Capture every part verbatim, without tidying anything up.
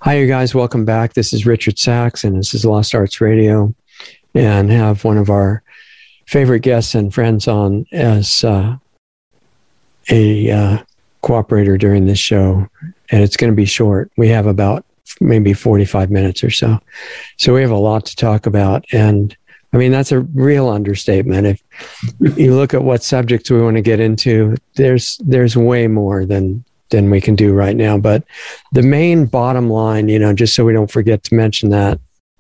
Hi, you guys. Welcome back. This is Richard Sachs, and this is Lost Arts Radio, and have one of our favorite guests and friends on as uh, a uh, cooperator during this show, and it's going to be short. We have about maybe forty-five minutes or so. So we have a lot to talk about, and I mean, that's a real understatement. If you look at what subjects we want to get into, there's there's way more than than we can do right now. But the main bottom line, you know, just so we don't forget to mention that,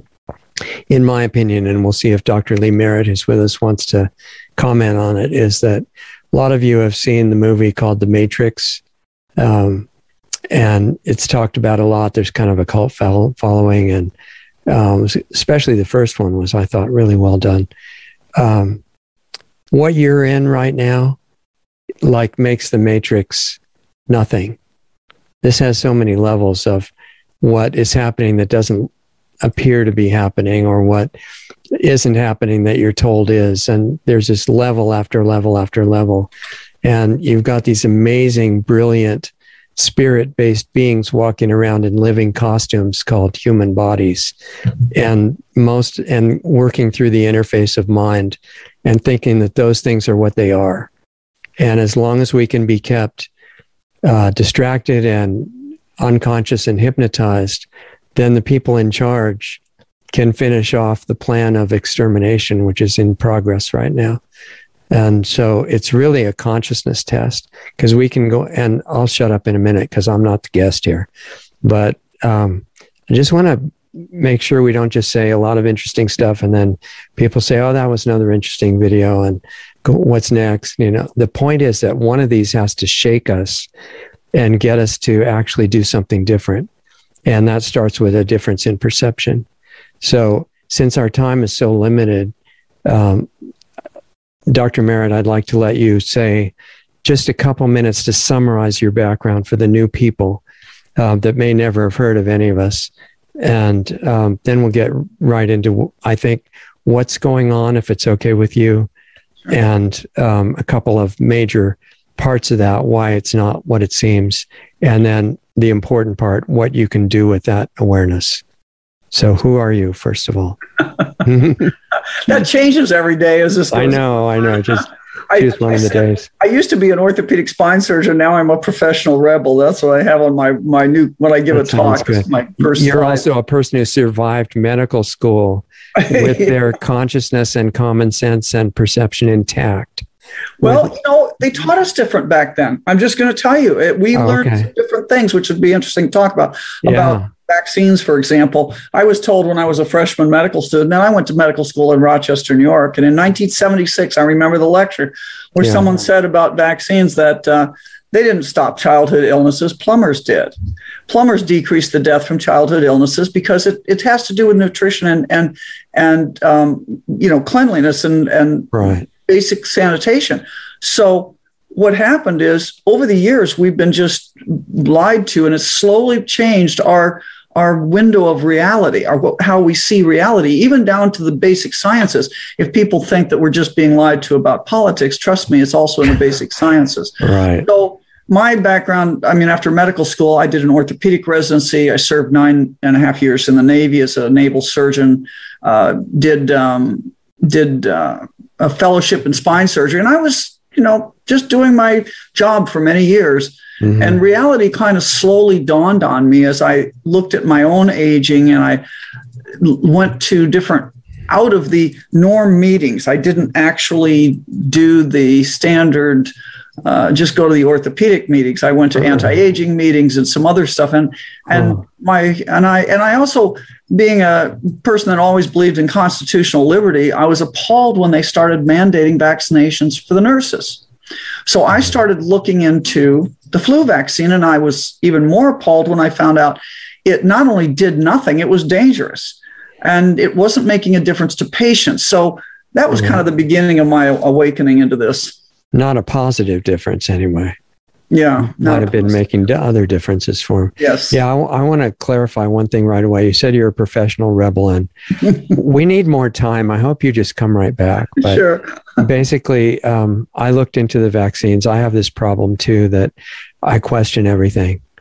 in my opinion, and we'll see if Doctor Lee Merritt, who's with us, wants to comment on it, is that a lot of you have seen the movie called The Matrix, um, and it's talked about a lot. There's kind of a cult following, and um, especially the first one was, I thought, really well done. Um, what you're in right now, like, makes The Matrix nothing. This has so many levels of what is happening that doesn't appear to be happening, or what isn't happening that you're told is. And there's this level after level after level. And you've got these amazing, brilliant, spirit-based beings walking around in living costumes called human bodies, and most and working through the interface of mind and thinking that those things are what they are. And as long as we can be kept Uh, distracted and unconscious and hypnotized, then the people in charge can finish off the plan of extermination, which is in progress right now. And so it's really a consciousness test, because we can go, and I'll shut up in a minute because I'm not the guest here, but um, I just want to make sure we don't just say a lot of interesting stuff and then people say, oh, that was another interesting video, and go, what's next? You know, the point is that one of these has to shake us and get us to actually do something different. And that starts with a difference in perception. So since our time is so limited, um, Doctor Merritt, I'd like to let you say just a couple minutes to summarize your background for the new people uh, that may never have heard of any of us. And um, then we'll get right into, I think, what's going on, if it's okay with you, and um, a couple of major parts of that, why it's not what it seems, and then the important part, what you can do with that awareness. So who are you, first of all? That changes every day as this goes. I know, I know. Just choose one I, of the said, days. I used to be an orthopedic spine surgeon. Now I'm a professional rebel. That's what I have on my, my new, when I give that a talk. My first You're slide. Also a person who survived medical school with yeah. their consciousness and common sense and perception intact. Well, you know, they taught us different back then. I'm just going to tell you, it, we oh, learned okay. different things, which would be interesting to talk about. Yeah. About vaccines, for example. I was told when I was a freshman medical student, and I went to medical school in Rochester, New York, and in nineteen seventy-six, I remember the lecture where yeah. someone said about vaccines that uh, they didn't stop childhood illnesses, plumbers did. Plumbers decreased the death from childhood illnesses because it, it has to do with nutrition and and and um, you know, cleanliness and and right. basic sanitation. So what happened is, over the years, we've been just lied to, and it's slowly changed our our window of reality, our, how we see reality, even down to the basic sciences. If people think that we're just being lied to about politics, trust me, it's also in the basic sciences. Right. So my background, I mean, after medical school, I did an orthopedic residency. I served nine and a half years in the Navy as a naval surgeon, uh, did, um, did uh, a fellowship in spine surgery. And I was, you know, just doing my job for many years. Mm-hmm. And reality kind of slowly dawned on me as I looked at my own aging, and I went to different out of the norm meetings. I didn't actually do the standard, uh, just go to the orthopedic meetings. I went to mm-hmm. anti-aging meetings and some other stuff. And, and oh. my, and I, and I also, being a person that always believed in constitutional liberty, I was appalled when they started mandating vaccinations for the nurses. So I started looking into the flu vaccine, and I was even more appalled when I found out it not only did nothing, it was dangerous, and it wasn't making a difference to patients. So that was mm-hmm. kind of the beginning of my awakening into this. Not a positive difference anyway. Yeah. Might have been making other differences for him. Yes. Yeah, I, I want to clarify one thing right away. You said you're a professional rebel, and we need more time. I hope you just come right back. But sure. basically, um, I looked into the vaccines. I have this problem too, that I question everything.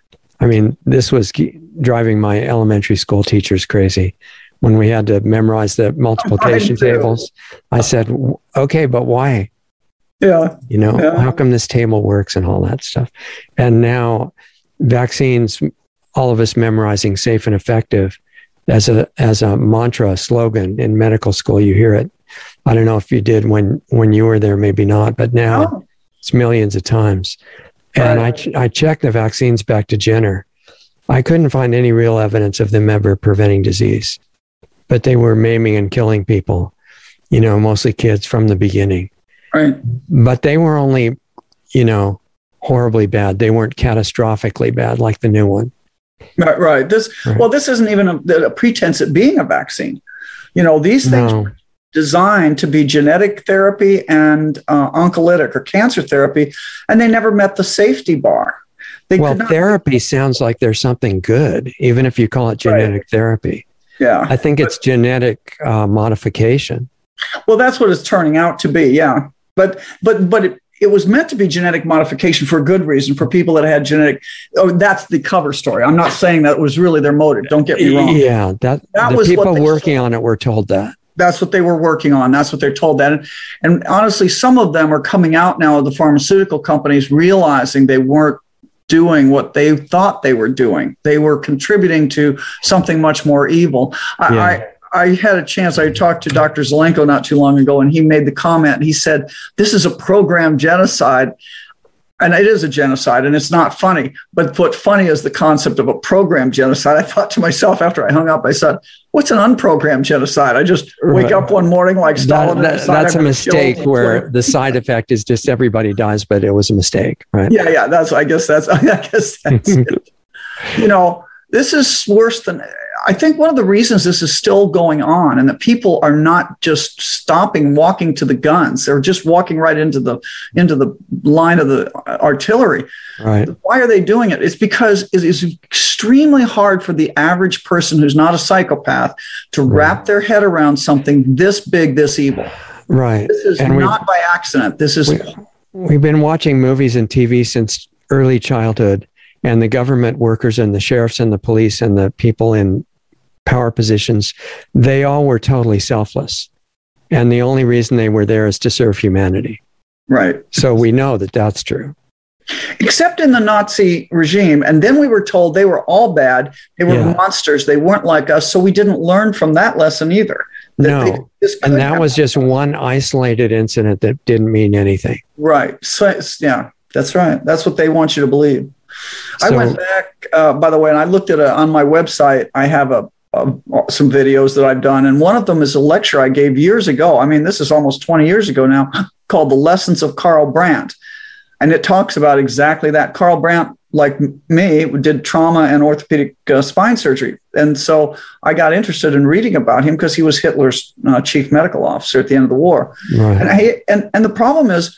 I mean, this was driving my elementary school teachers crazy. When we had to memorize the multiplication tables, I said, okay, but why? Yeah. You know, yeah. how come this table works and all that stuff? And now vaccines, all of us memorizing safe and effective as a as a mantra, slogan in medical school, you hear it. I don't know if you did when, when you were there, maybe not, but now oh. it's millions of times. And right. I, ch- I checked the vaccines back to Jenner. I couldn't find any real evidence of them ever preventing disease, but they were maiming and killing people, you know, mostly kids from the beginning. Right. But they were only, you know, horribly bad. They weren't catastrophically bad like the new one. Right. Right. This, right. Well, this isn't even a, a pretense at being a vaccine. You know, these things no. were designed to be genetic therapy and uh, oncolytic or cancer therapy, and they never met the safety bar. They well, therapy sounds like there's something good, even if you call it genetic right. therapy. Yeah. I think it's but, genetic uh, modification. Well, that's what it's turning out to be. Yeah. But, but, but it, it was meant to be genetic modification for a good reason, for people that had genetic. Oh, that's the cover story. I'm not saying that was really their motive. Don't get me wrong. Yeah. That, that the was people working on it were told that. That's what they were working on. That's what they're told that. And, and honestly, some of them are coming out now of the pharmaceutical companies realizing they weren't doing what they thought they were doing. They were contributing to something much more evil. I, yeah. I I had a chance, I talked to Doctor Zelenko not too long ago, and he made the comment, and he said, this is a programmed genocide. And it is a genocide, and it's not funny. But what funny is the concept of a programmed genocide. I thought to myself after I hung up, I said, what's an unprogrammed genocide? I just wake right. up one morning like Stalin. That, that, that's a mistake where the side effect is just everybody dies, but it was a mistake, right? Yeah, yeah. That's, I guess that's, I guess that's it. You know, this is worse than, I think one of the reasons this is still going on and that people are not just stopping, walking to the guns. They're just walking right into the into the line of the artillery. Right. Why are they doing it? It's because it is extremely hard for the average person who's not a psychopath to right. wrap their head around something this big, this evil. Right. This is and not by accident. This is. We, we've been watching movies and T V since early childhood, and the government workers and the sheriffs and the police and the people in power positions, they all were totally selfless. And the only reason they were there is to serve humanity. Right. So we know that that's true. Except in the Nazi regime. And then we were told they were all bad. They were yeah. monsters. They weren't like us. So we didn't learn from that lesson either. That no. And that was just one isolated incident that didn't mean anything. Right. So, yeah, that's right. That's what they want you to believe. So, I went back, uh, by the way, and I looked at a, on my website, I have a Uh, some videos that I've done. And one of them is a lecture I gave years ago. I mean, this is almost twenty years ago now, called The Lessons of Karl Brandt. And it talks about exactly that. Karl Brandt, like me, did trauma and orthopedic uh, spine surgery. And so I got interested in reading about him because he was Hitler's uh, chief medical officer at the end of the war. Right. And, I, and, and the problem is,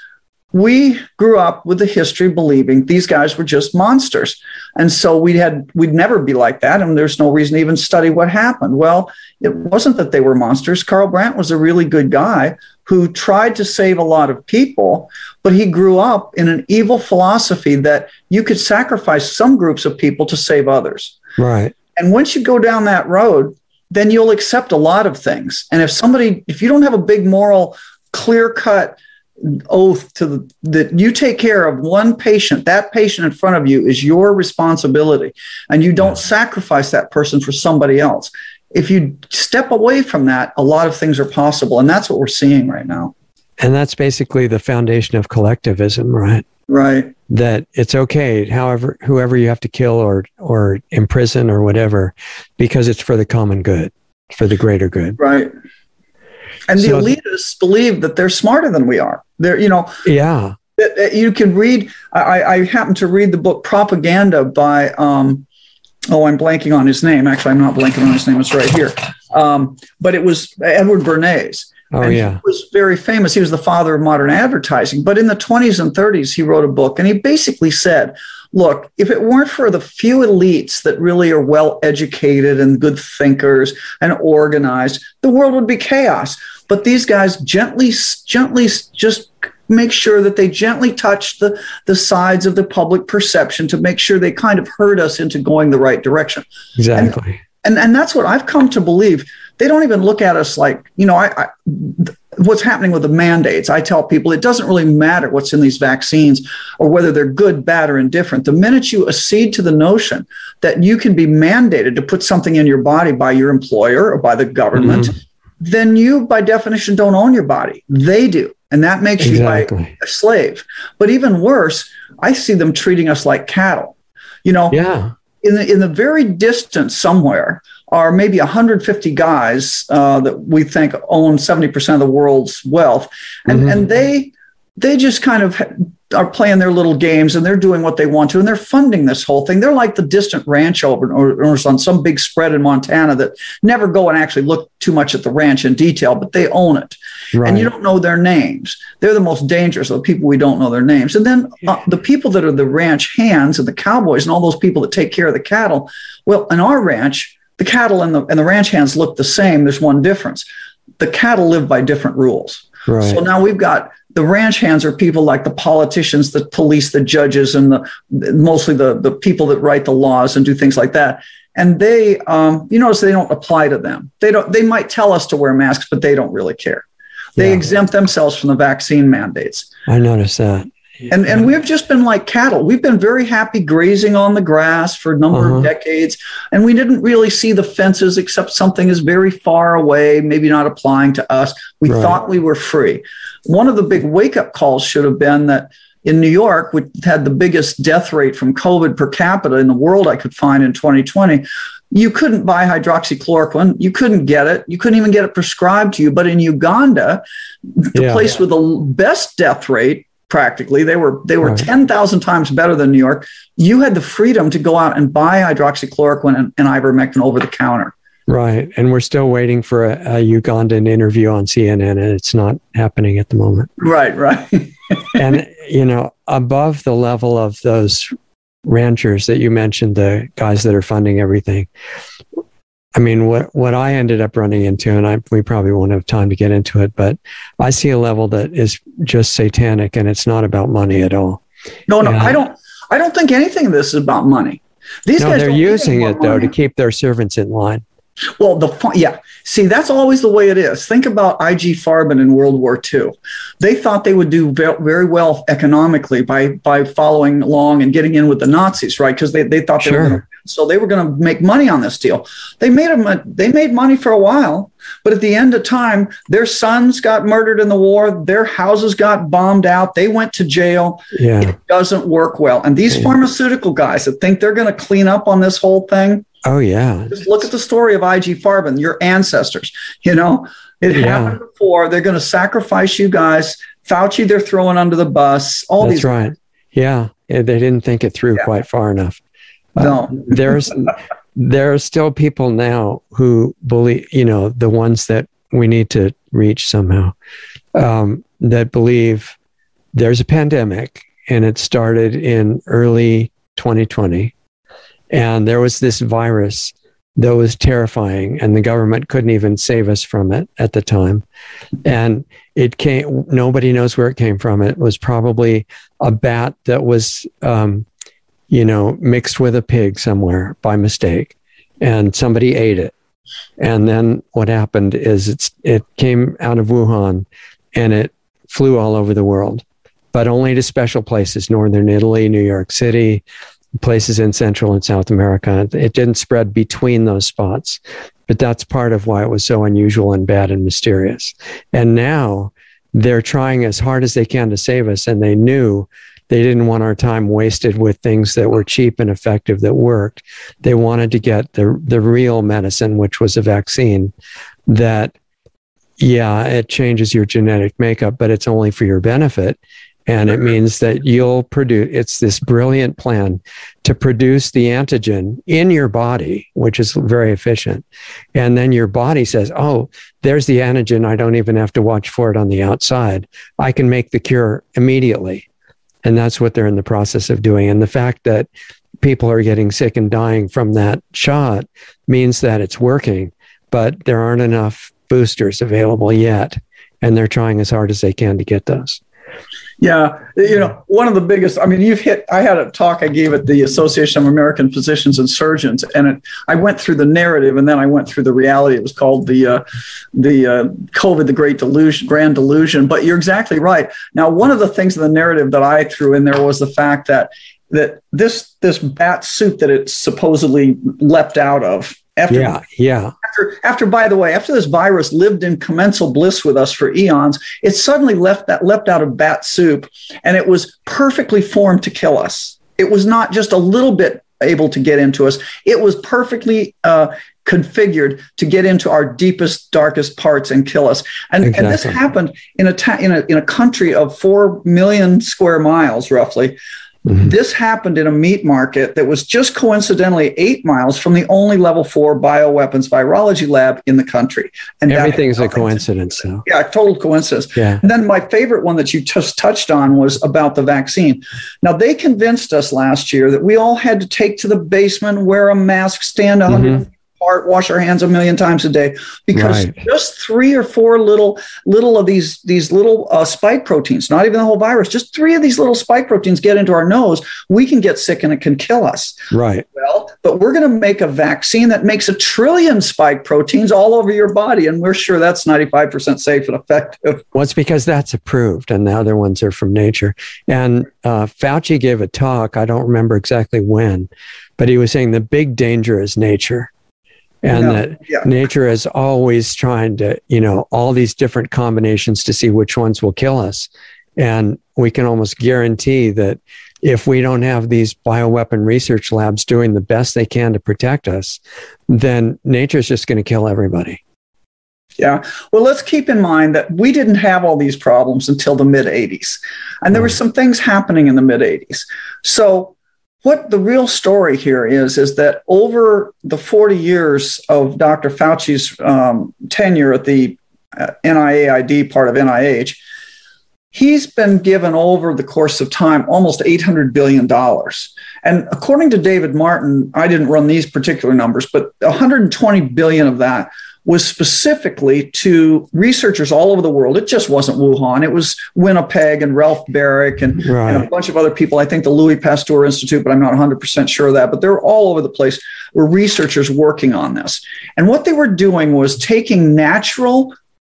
we grew up with the history believing these guys were just monsters. And so we had, we'd never be like that. And there's no reason to even study what happened. Well, it wasn't that they were monsters. Karl Brandt was a really good guy who tried to save a lot of people, but he grew up in an evil philosophy that you could sacrifice some groups of people to save others. Right. And once you go down that road, then you'll accept a lot of things. And if somebody, if you don't have a big moral, clear-cut oath to the, that you take care of one patient, that patient in front of you is your responsibility, and you don't yeah. sacrifice that person for somebody else. If you step away from that, a lot of things are possible, and that's what we're seeing right now. And that's basically the foundation of collectivism, right? Right. That it's okay, however, whoever you have to kill or or imprison or whatever, because it's for the common good, for the greater good. Right. And the so, elitists believe that they're smarter than we are. They're, you know, yeah. You can read. I, I happened to read the book Propaganda by. Um, oh, I'm blanking on his name. Actually, I'm not blanking on his name. It's right here. Um, but it was Edward Bernays. Oh, and yeah. He was very famous. He was the father of modern advertising. But in the twenties and thirties, he wrote a book, and he basically said, look, if it weren't for the few elites that really are well educated and good thinkers and organized, the world would be chaos. But these guys gently, gently just make sure that they gently touch the, the sides of the public perception to make sure they kind of herd us into going the right direction. Exactly. And, and, and that's what I've come to believe. They don't even look at us like, you know, I, I what's happening with the mandates. I tell people it doesn't really matter what's in these vaccines or whether they're good, bad, or indifferent. The minute you accede to the notion that you can be mandated to put something in your body by your employer or by the government, mm-hmm. then you, by definition, don't own your body. They do. And that makes exactly. you like a slave. But even worse, I see them treating us like cattle. You know, yeah. in the, in the very distance somewhere, are maybe one hundred fifty guys uh, that we think own seventy percent of the world's wealth. And, mm-hmm. and they they just kind of are playing their little games, and they're doing what they want to, and they're funding this whole thing. They're like the distant ranch owners on some big spread in Montana that never go and actually look too much at the ranch in detail, but they own it. Right. And you don't know their names. They're the most dangerous of the people we don't know their names. And then uh, the people that are the ranch hands and the cowboys and all those people that take care of the cattle, well, in our ranch, the cattle and the and the ranch hands look the same. There's one difference. The cattle live by different rules. Right. So now we've got the ranch hands are people like the politicians, the police, the judges, and the mostly the, the people that write the laws and do things like that. And they, um, you notice they don't apply to them. They don't. They might tell us to wear masks, but they don't really care. They yeah. exempt themselves from the vaccine mandates. I noticed that. And and we've just been like cattle. We've been very happy grazing on the grass for a number uh-huh. of decades. And we didn't really see the fences except something is very far away, maybe not applying to us. We right. thought we were free. One of the big wake-up calls should have been that in New York, which had the biggest death rate from COVID per capita in the world I could find in twenty twenty, you couldn't buy hydroxychloroquine. You couldn't get it. You couldn't even get it prescribed to you. But in Uganda, the yeah. place with the best death rate, practically, they were they were right. ten thousand times better than New York. You had the freedom to go out and buy hydroxychloroquine and, and ivermectin over the counter. Right. And we're still waiting for a, a Ugandan interview on C N N, and it's not happening at the moment. Right, right. And, you know, above the level of those ranchers that you mentioned, the guys that are funding everything, I mean, what, what I ended up running into, and I, we probably won't have time to get into it, but I see a level that is just satanic, and it's not about money at all. No, no, and I don't. I don't think anything of this is about money. These no, guys they're using it though money. to keep their servants in line. Well, the yeah. See, that's always the way it is. Think about I G Farben in World War Two. They thought they would do very well economically by by following along and getting in with the Nazis, right? Because they, they thought they sure. were gonna, so they were going to make money on this deal. They made them. They made money for a while, but at the end of time, their sons got murdered in the war. Their houses got bombed out. They went to jail. Yeah. It doesn't work well. And these yeah. pharmaceutical guys that think they're going to clean up on this whole thing. Oh, yeah. Just look at the story of I G Farben, your ancestors. You know, it yeah. happened before. They're going to sacrifice you guys. Fauci, they're throwing under the bus. All That's these. right. Yeah. They didn't think it through yeah. quite far enough. No. Uh, there's there are still people now who believe, you know, the ones that we need to reach somehow, um, that believe there's a pandemic and it started in early twenty twenty. And there was this virus that was terrifying, and the government couldn't even save us from it at the time. And it came, nobody knows where it came from. It was probably a bat that was, um, you know, mixed with a pig somewhere by mistake, and somebody ate it. And then what happened is it's, it came out of Wuhan, and it flew all over the world, but only to special places, Northern Italy, New York City, places in Central and South America. It didn't spread between those spots, but that's part of why it was so unusual and bad and mysterious. And now they're trying as hard as they can to save us, and they knew they didn't want our time wasted with things that were cheap and effective that worked. They wanted to get the the real medicine, which was a vaccine that, yeah, it changes your genetic makeup, but it's only for your benefit. And it means that you'll produce, it's this brilliant plan to produce the antigen in your body, which is very efficient. And then your body says, oh, there's the antigen. I don't even have to watch for it on the outside. I can make the cure immediately. And that's what they're in the process of doing. And the fact that people are getting sick and dying from that shot means that it's working, but there aren't enough boosters available yet. And they're trying as hard as they can to get those. Yeah, you know, one of the biggest, I mean, you've hit, I had a talk I gave at the Association of American Physicians and Surgeons, and it, I went through the narrative and then I went through the reality. It was called the uh, the uh, COVID, the Great Delusion, Grand Delusion. But you're exactly right. Now, one of the things in the narrative that I threw in there was the fact that that this this bat suit that it supposedly leapt out of, After, yeah, yeah. After, after, by the way, after this virus lived in commensal bliss with us for eons, it suddenly left that leapt out of bat soup, and it was perfectly formed to kill us. It was not just a little bit able to get into us. It was perfectly uh, configured to get into our deepest, darkest parts and kill us. And, exactly. and this happened in a, ta- in a in a country of four million square miles, roughly. Mm-hmm. This happened in a meat market that was just coincidentally eight miles from the only level four bioweapons virology lab in the country. And everything's a coincidence. So. Yeah, total coincidence. Yeah. And then my favorite one that you just touched on was about the vaccine. Now, they convinced us last year that we all had to take to the basement, wear a mask, stand one hundred mm-hmm. apart, wash our hands a million times a day, because right. just three or four little little of these these little uh, spike proteins, not even the whole virus, just three of these little spike proteins get into our nose, we can get sick and it can kill us. Right. Well, but we're going to make a vaccine that makes a trillion spike proteins all over your body, and we're sure that's ninety-five percent safe and effective. Well, it's because that's approved, and the other ones are from nature. And uh, Fauci gave a talk, I don't remember exactly when, but he was saying the big danger is nature. And no, that yeah. nature is always trying to, you know, all these different combinations to see which ones will kill us. And we can almost guarantee that if we don't have these bioweapon research labs doing the best they can to protect us, then nature's just going to kill everybody. Yeah. Well, let's keep in mind that we didn't have all these problems until the mid eighties. And there were some things happening in the mid eighties. So what the real story here is, is that over the forty years of Doctor Fauci's um, tenure at the uh, N I A I D part of N I H, he's been given over the course of time almost eight hundred billion dollars. And according to David Martin, I didn't run these particular numbers, but one hundred twenty billion dollars of that was specifically to researchers all over the world. It just wasn't Wuhan. It was Winnipeg and Ralph Barrick and, right. and a bunch of other people. I think the Louis Pasteur Institute, but I'm not one hundred percent sure of that. But they're all over the place were researchers working on this. And what they were doing was taking natural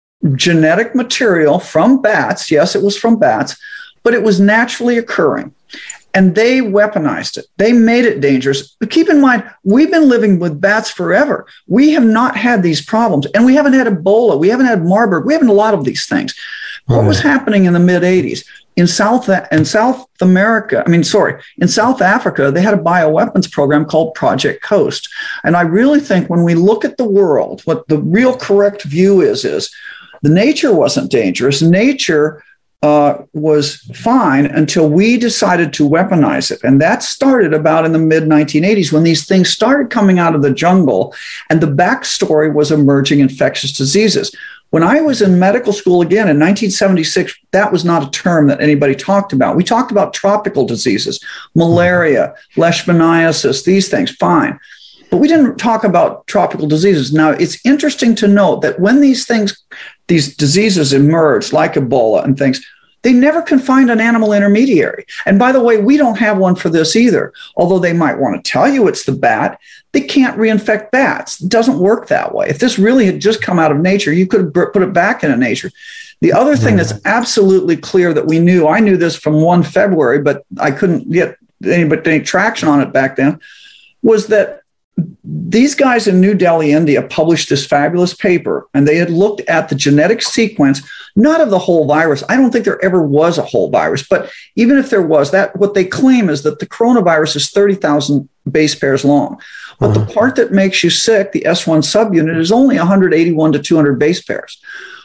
genetic material from bats. Yes, it was from bats, but it was naturally occurring. And they weaponized it. They made it dangerous. But keep in mind, we've been living with bats forever. We have not had these problems. And we haven't had Ebola. We haven't had Marburg. We haven't a lot of these things. Right. What was happening in the mid eighties? In South, in South America, I mean, sorry, in South Africa, they had a bioweapons program called Project Coast. And I really think when we look at the world, what the real correct view is, is the nature wasn't dangerous. Nature Uh, was fine until we decided to weaponize it. And that started about in the mid nineteen eighties when these things started coming out of the jungle and the backstory was emerging infectious diseases. When I was in medical school again in nineteen seventy-six, that was not a term that anybody talked about. We talked about tropical diseases, malaria, leishmaniasis, these things, fine. But we didn't talk about tropical diseases. Now, it's interesting to note that when these things, these diseases emerged, like Ebola and things, they never can find an animal intermediary. And by the way, we don't have one for this either. Although they might want to tell you it's the bat, they can't reinfect bats. It doesn't work that way. If this really had just come out of nature, you could have put it back into nature. The other thing that's absolutely clear that we knew, I knew this from first of February, but I couldn't get any, any traction on it back then, was that these guys in New Delhi, India, published this fabulous paper, and they had looked at the genetic sequence, not of the whole virus. I don't think there ever was a whole virus, but even if there was, that what they claim is that the coronavirus is thirty thousand base pairs long. But uh-huh. the part that makes you sick, the S one subunit, is only one hundred eighty-one to two hundred base pairs.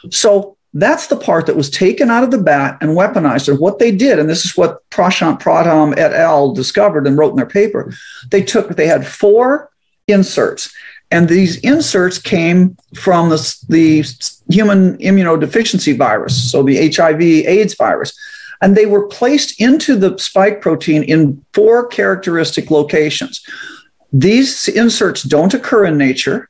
So that's the part that was taken out of the bat and weaponized. And what they did, and this is what Prashant Pradhan et al. Discovered and wrote in their paper, they took, they had four inserts. And these inserts came from the, the human immunodeficiency virus, so the H I V AIDS virus. And they were placed into the spike protein in four characteristic locations. These inserts don't occur in nature,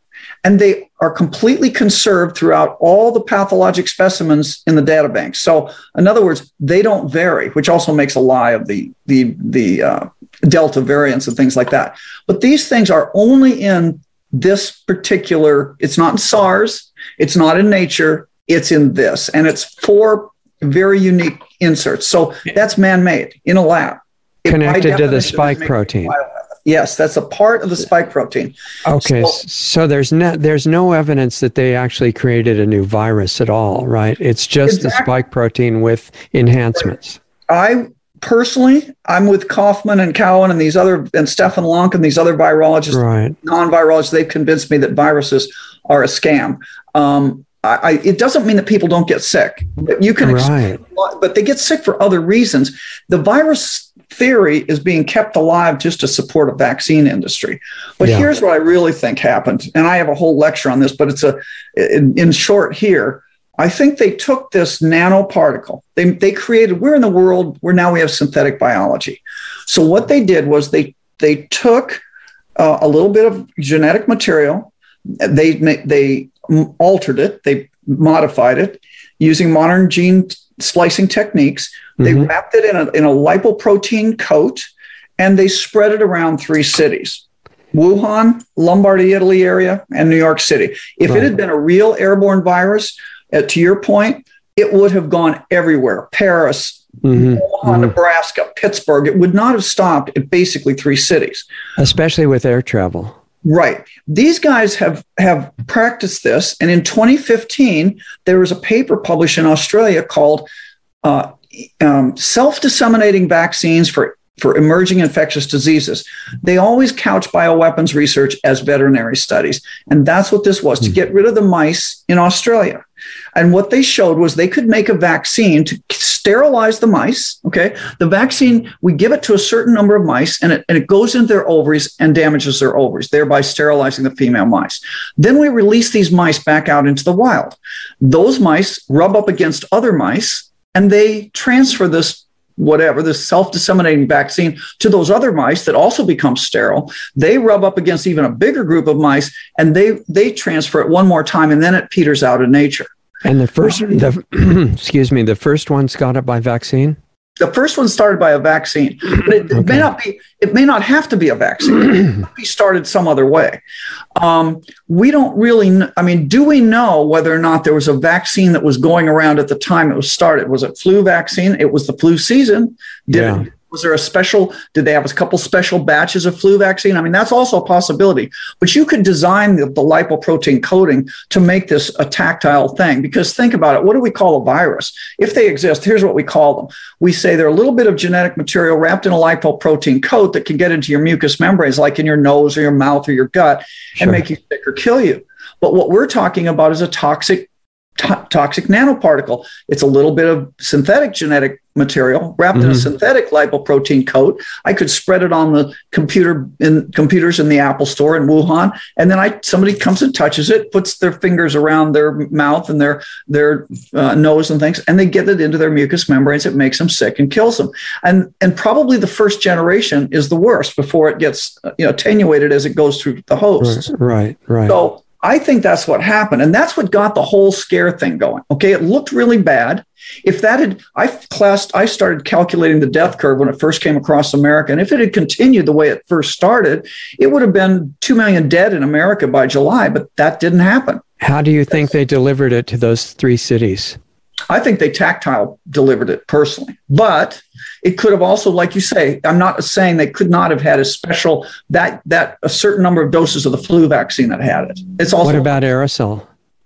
and they are completely conserved throughout all the pathologic specimens in the data bank. So in other words, they don't vary, which also makes a lie of the, the, the uh, Delta variants and things like that. But these things are only in this particular, it's not in SARS, it's not in Nature, it's in this. And it's four very unique inserts. So that's man-made in a lab. Connected to the spike protein. Yes, that's a part of the spike protein. Okay, so, so there's no there's no evidence that they actually created a new virus at all, right? It's just exactly. the spike protein with enhancements. I personally, I'm with Kaufman and Cowan and these other and Stefan Lonk and these other virologists, right. non-virologists. They've convinced me that viruses are a scam. Um, I, I, it doesn't mean that people don't get sick. You can, right. but they get sick for other reasons. The virus theory is being kept alive just to support a vaccine industry. But yeah. here's what I really think happened. And I have a whole lecture on this, but it's a, in, in short here, I think they took this nanoparticle. They, they created, we're in the world where now we have synthetic biology. So what they did was they, they took uh, a little bit of genetic material. They, they altered it. They modified it using modern gene splicing techniques. They mm-hmm. wrapped it in a, in a lipoprotein coat, and they spread it around three cities: Wuhan, Lombardy, Italy area, and New York City. If right. it had been a real airborne virus, uh, to your point, it would have gone everywhere. Paris, mm-hmm. Omaha, mm-hmm. Nebraska, Pittsburgh. It would not have stopped at basically three cities. Especially with air travel. Right. These guys have, have practiced this. And in twenty fifteen, there was a paper published in Australia called uh, um, Self-Disseminating Vaccines for, for Emerging Infectious Diseases. They always couch bioweapons research as veterinary studies. And that's what this was, mm-hmm. to get rid of the mice in Australia. And what they showed was they could make a vaccine to sterilize the mice. Okay. The vaccine, we give it to a certain number of mice, and it, and it goes into their ovaries and damages their ovaries, thereby sterilizing the female mice. Then we release these mice back out into the wild. Those mice rub up against other mice, and they transfer this whatever, this self-disseminating vaccine to those other mice that also become sterile. They rub up against even a bigger group of mice, and they they transfer it one more time, and then it peters out in nature. And the first, the, excuse me, the first one's got it by vaccine? The first one started by a vaccine, but it, okay. it may not be. It may not have to be a vaccine. It might be started some other way. Um, we don't really. Kn- I mean, do we know whether or not there was a vaccine that was going around at the time it was started? Was it flu vaccine? It was the flu season. Did yeah. it, was there a special? Did they have a couple special batches of flu vaccine? I mean, that's also a possibility. But you could design the, the lipoprotein coating to make this a tactile thing. Because think about it. What do we call a virus? If they exist, here's what we call them. We say they're a little bit of genetic material wrapped in a lipoprotein coat that can get into your mucous membranes, like in your nose or your mouth or your gut, sure. and make you sick or kill you. But what we're talking about is a toxic To- toxic nanoparticle. It's a little bit of synthetic genetic material wrapped mm-hmm. in a synthetic lipoprotein coat. I could spread it on the computer in computers in the Apple Store in Wuhan, and then I somebody comes and touches it, puts their fingers around their mouth and their their uh, nose and things, and they get it into their mucous membranes. It makes them sick and kills them. And and probably the first generation is the worst before it gets you know attenuated as it goes through the hosts. Right, right. So I think that's what happened. And that's what got the whole scare thing going. Okay. It looked really bad. If that had, I classed, I started calculating the death curve when it first came across America. And if it had continued the way it first started, it would have been two million dead in America by July, but that didn't happen. How do you think they delivered it to those three cities? I think they tactile delivered it personally, but it could have also, like you say, I'm not saying they could not have had a special, that, that a certain number of doses of the flu vaccine that had it. It's also. What about aerosol?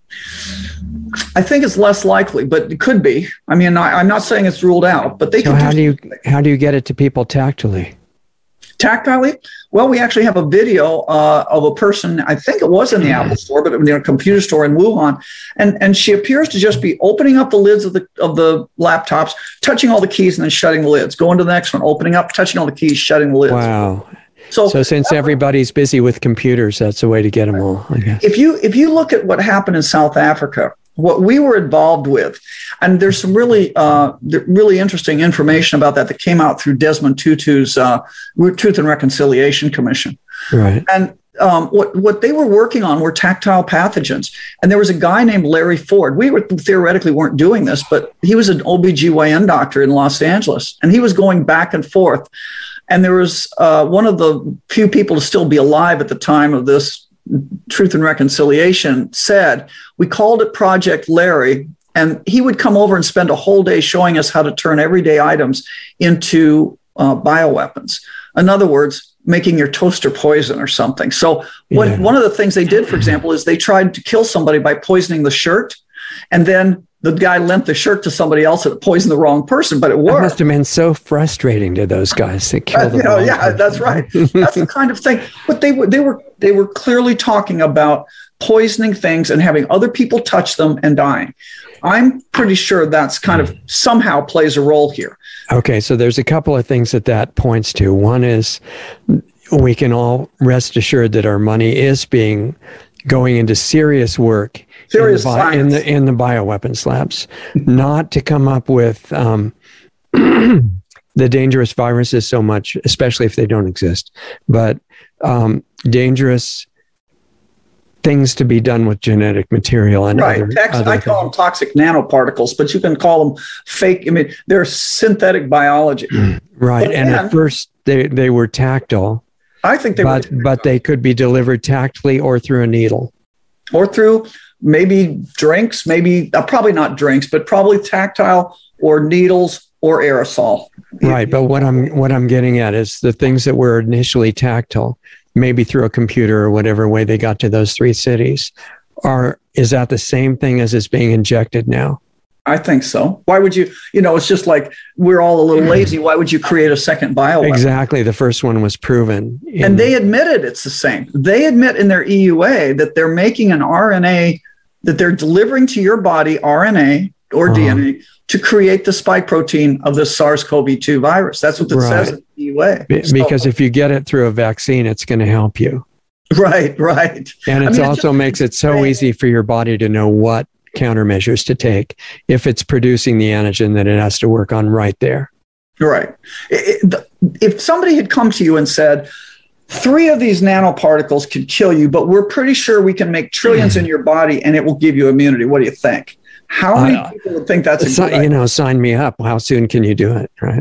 I think it's less likely, but it could be. I mean, I, I'm not saying it's ruled out, but they so could. How do you, how do you get it to people tactilely? Tactilely? Well, we actually have a video uh, of a person, I think it was in the Apple Store, but in a computer store in Wuhan. And, and she appears to just be opening up the lids of the of the laptops, touching all the keys, and then shutting the lids. Going to the next one, opening up, touching all the keys, shutting the lids. Wow. So, so since everybody's busy with computers, that's a way to get them all, I guess. If you, if you look at what happened in South Africa, what we were involved with, and there's some really, uh, really interesting information about that that came out through Desmond Tutu's uh, Truth and Reconciliation Commission. Right. And um, what, what they were working on were tactile pathogens. And there was a guy named Larry Ford. We were, theoretically weren't doing this, but he was an O B G Y N doctor in Los Angeles. And he was going back and forth. And there was uh, one of the few people to still be alive at the time of this Truth and Reconciliation said, we called it Project Larry. And he would come over and spend a whole day showing us how to turn everyday items into uh, bioweapons. In other words, making your toaster poison or something. So what, yeah. one of the things they did, for example, is they tried to kill somebody by poisoning the shirt. And then the guy lent the shirt to somebody else that poisoned the wrong person, but it worked. That must have been so frustrating to those guys that killed uh, you know, Yeah, person. That's right. That's the kind of thing. But they were, they were, they were clearly talking about poisoning things and having other people touch them and dying. I'm pretty sure that's kind of somehow plays a role here. Okay, so there's a couple of things that that points to. One is we can all rest assured that our money is being going into serious work serious in, the bi- in the in the bioweapons labs, not to come up with um, the dangerous viruses so much, especially if they don't exist, but um, dangerous things to be done with genetic material and right. other, Tex- other I call things. them toxic nanoparticles, but you can call them fake. I mean, they're synthetic biology. Right. But and then, at first they, they were tactile. I think they but, were, but they could be delivered tactily or through a needle. Or through maybe drinks, maybe uh, probably not drinks, but probably tactile or needles or aerosol. Right. But what I'm what I'm getting at is the things that were initially tactile, maybe through a computer or whatever way they got to those three cities, are is that the same thing as it's being injected now? I think so. Why would you, you know, it's just like we're all a little lazy. Why would you create a second bioweapon? Exactly. The first one was proven. In, and they admitted it's the same. They admit in their E U A that they're making an R N A, that they're delivering to your body R N A or uh-huh. D N A to create the spike protein of the SARS-C o V two virus. That's what it right. says in the E U A. Be- because so, if you get it through a vaccine, it's going to help you. Right, right. And it I mean, also it makes it so easy for your body to know what countermeasures to take if it's producing the antigen that it has to work on right there. Right. It, it, if somebody had come to you and said, three of these nanoparticles could kill you, but we're pretty sure we can make trillions in your body and it will give you immunity, what do you think? How many uh, people would think that's a good You idea? know, sign me up. How soon can you do it? Right.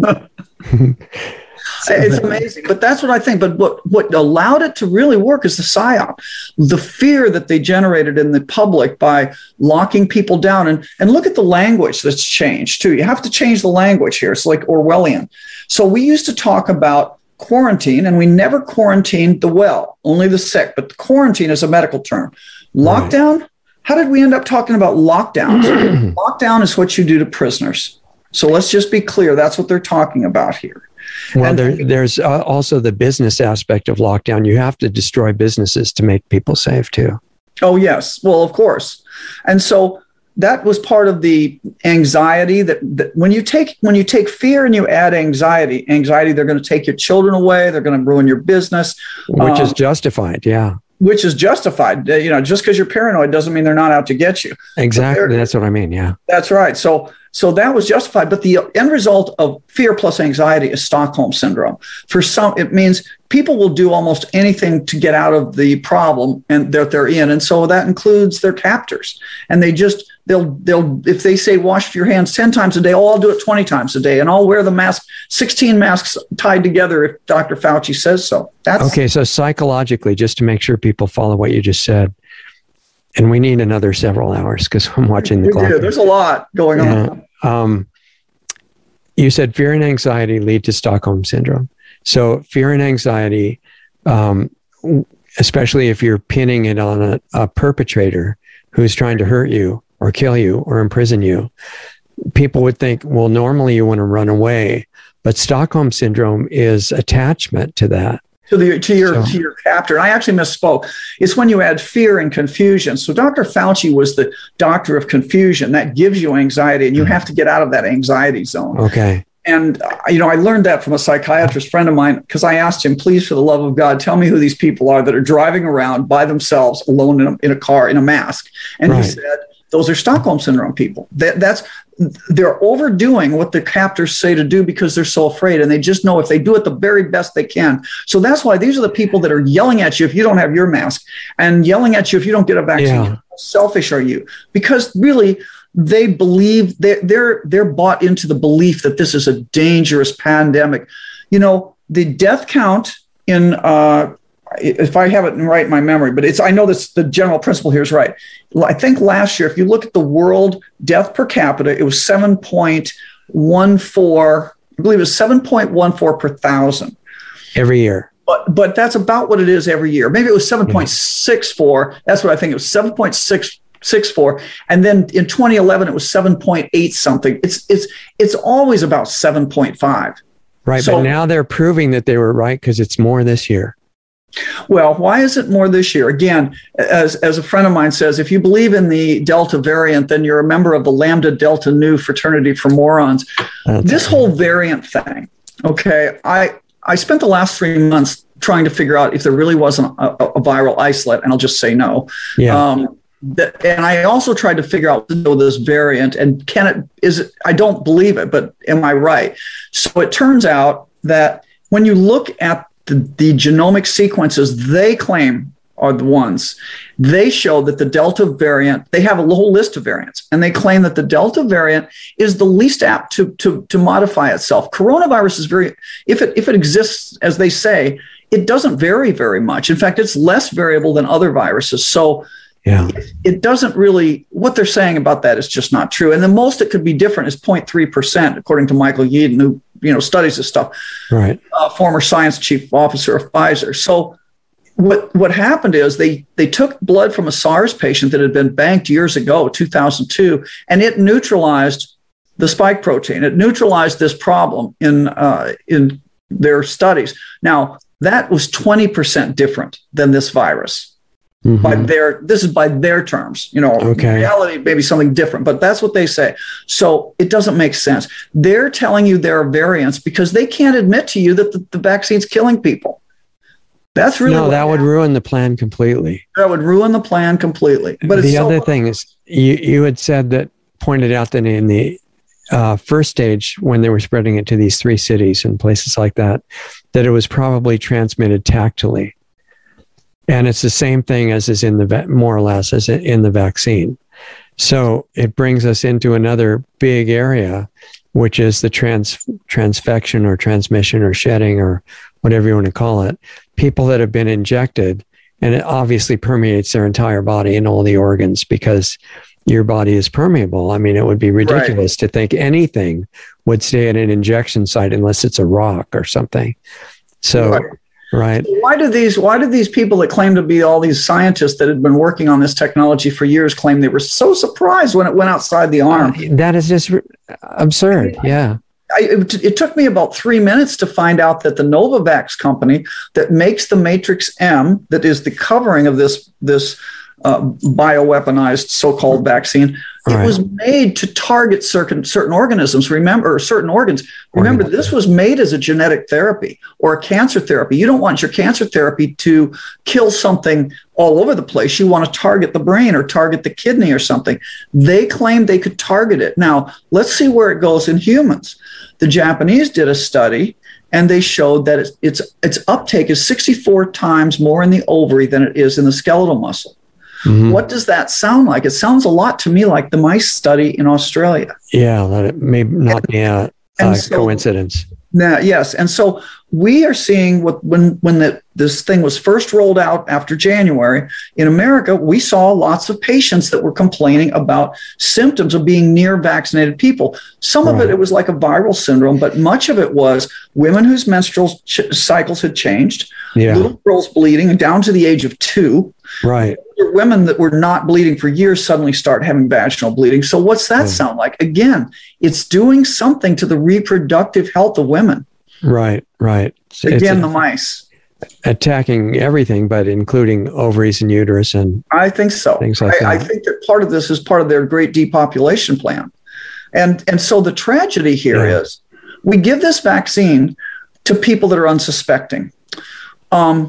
It's amazing, but that's what I think. But what, what allowed it to really work is the PSYOP, the fear that they generated in the public by locking people down. And, and look at the language that's changed, too. You have to change the language here. It's like Orwellian. So we used to talk about quarantine, and we never quarantined the well, only the sick. But the quarantine is a medical term. Lockdown, right. How did we end up talking about lockdowns? Lockdown is what you do to prisoners. So let's just be clear. That's what they're talking about here. Well, there, there's uh, also the business aspect of lockdown. You have to destroy businesses to make people safe, too. Oh, yes. Well, of course. And so that was part of the anxiety that, that when you take when you take fear and you add anxiety, anxiety, they're going to take your children away. They're going to ruin your business. Which um, is justified. Yeah. Which is justified. You know, just because you're paranoid doesn't mean they're not out to get you. Exactly. That's what I mean. Yeah. That's right. So So that was justified. But the end result of fear plus anxiety is Stockholm syndrome. For some, it means people will do almost anything to get out of the problem and that they're in. And so that includes their captors. And they just, they'll, they'll, if they say, wash your hands ten times a day, oh, I'll do it twenty times a day. And I'll wear the mask, sixteen masks tied together if Doctor Fauci says so. That's okay. So psychologically, just to make sure people follow what you just said, and we need another several hours because I'm watching the clock. There's a lot going yeah. on. Um, you said fear and anxiety lead to Stockholm syndrome. So fear and anxiety, um, especially if you're pinning it on a, a perpetrator who's trying to hurt you or kill you or imprison you, people would think, well, normally you want to run away, but Stockholm syndrome is attachment to that. To, the, to your so, to your captor. I actually misspoke. It's when you add fear and confusion. So Doctor Fauci was the doctor of confusion. That gives you anxiety, and you have to get out of that anxiety zone. Okay. And, you know, I learned that from a psychiatrist friend of mine because I asked him, please, for the love of God, tell me who these people are that are driving around by themselves alone in a, in a car in a mask. And right. he said, those are Stockholm Syndrome people. That, that's they're overdoing what the captors say to do because they're so afraid, and they just know if they do it the very best they can. So that's why these are the people that are yelling at you if you don't have your mask, and yelling at you if you don't get a vaccine. Yeah. How selfish are you? Because really, they believe they're, they're they're bought into the belief that this is a dangerous pandemic. You know, the death count in uh, if I have it right in my memory, but it's I know this the general principle here is right. I think last year, if you look at the world death per capita, it was seven point one four. I believe it was seven point one four per thousand every year. But but that's about what it is every year. Maybe it was seven point six four. That's what I think. It was seven point six six four, and then in twenty eleven it was seven point eight something. It's it's it's always about seven point five. Right, so, but now they're proving that they were right because it's more this year. Well, why is it more this year? Again, as, as a friend of mine says, if you believe in the Delta variant, then you're a member of the Lambda Delta Nu fraternity for morons. That's this whole variant thing, okay, I, I spent the last three months trying to figure out if there really wasn't a, a viral isolate, and I'll just say no. Yeah. Um, the, and I also tried to figure out this variant, and can it, is it, I don't believe it, but am I right? So it turns out that when you look at The, the genomic sequences they claim are the ones, they show that the Delta variant, they have a whole list of variants, and they claim that the Delta variant is the least apt to, to, to modify itself. Coronavirus is very, if it, if it exists, as they say, it doesn't vary very much. In fact, it's less variable than other viruses. So yeah, it, it doesn't really, what they're saying about that is just not true. And the most it could be different is zero point three percent, according to Michael Yeadon, who you know, studies this stuff, right? Uh, former science chief officer of Pfizer. So what what happened is they they took blood from a SARS patient that had been banked years ago, two thousand two, and it neutralized the spike protein. It neutralized this problem in uh, in their studies. Now that was twenty percent different than this virus. Mm-hmm. By their, this is by their terms, you know, okay. Reality may be something different, but that's what they say. So it doesn't make sense. They're telling you there are variants because they can't admit to you that the, the vaccine's killing people. That's really no, that happened. would ruin the plan completely. That would ruin the plan completely. But the it's other so- thing is, you you had said that pointed out that in the uh, first stage, when they were spreading it to these three cities and places like that, that it was probably transmitted tactily. And it's the same thing as is in the, va- more or less as in the vaccine. So it brings us into another big area, which is the trans transfection or transmission or shedding or whatever you want to call it. People that have been injected, and it obviously permeates their entire body and all the organs because your body is permeable. I mean, it would be ridiculous right. to think anything would stay at an injection site unless it's a rock or something. So... Right. Right. Why do these why do these people that claim to be all these scientists that had been working on this technology for years claim they were so surprised when it went outside the arm? Uh, that is just absurd. Yeah. I, it, it took me about three minutes to find out that the Novavax company that makes the Matrix M, that is the covering of this this uh, bioweaponized so-called vaccine, right. It was made to target certain certain organisms. Remember, or certain organs. Remember, Organ. This was made as a genetic therapy or a cancer therapy. You don't want your cancer therapy to kill something all over the place. You want to target the brain or target the kidney or something. They claimed they could target it. Now, let's see where it goes in humans. The Japanese did a study, and they showed that its its, its uptake is sixty-four times more in the ovary than it is in the skeletal muscle. Mm-hmm. What does that sound like? It sounds a lot to me like the mice study in Australia. Yeah, that it may not be a, a so, coincidence. Now, yes, and so we are seeing what when when the, this thing was first rolled out after January in America, we saw lots of patients that were complaining about symptoms of being near vaccinated people. Some right. of it, it was like a viral syndrome, but much of it was women whose menstrual ch- cycles had changed, yeah. little girls bleeding down to the age of two. Right. Women that were not bleeding for years suddenly start having vaginal bleeding. So what's that mm. sound like? Again, it's doing something to the reproductive health of women. Right, right. So Again, the mice. Attacking everything, but including ovaries and uterus and I think so. Things like I, that. I think that part of this is part of their great depopulation plan. And, and so the tragedy here yeah. is we give this vaccine to people that are unsuspecting. Um,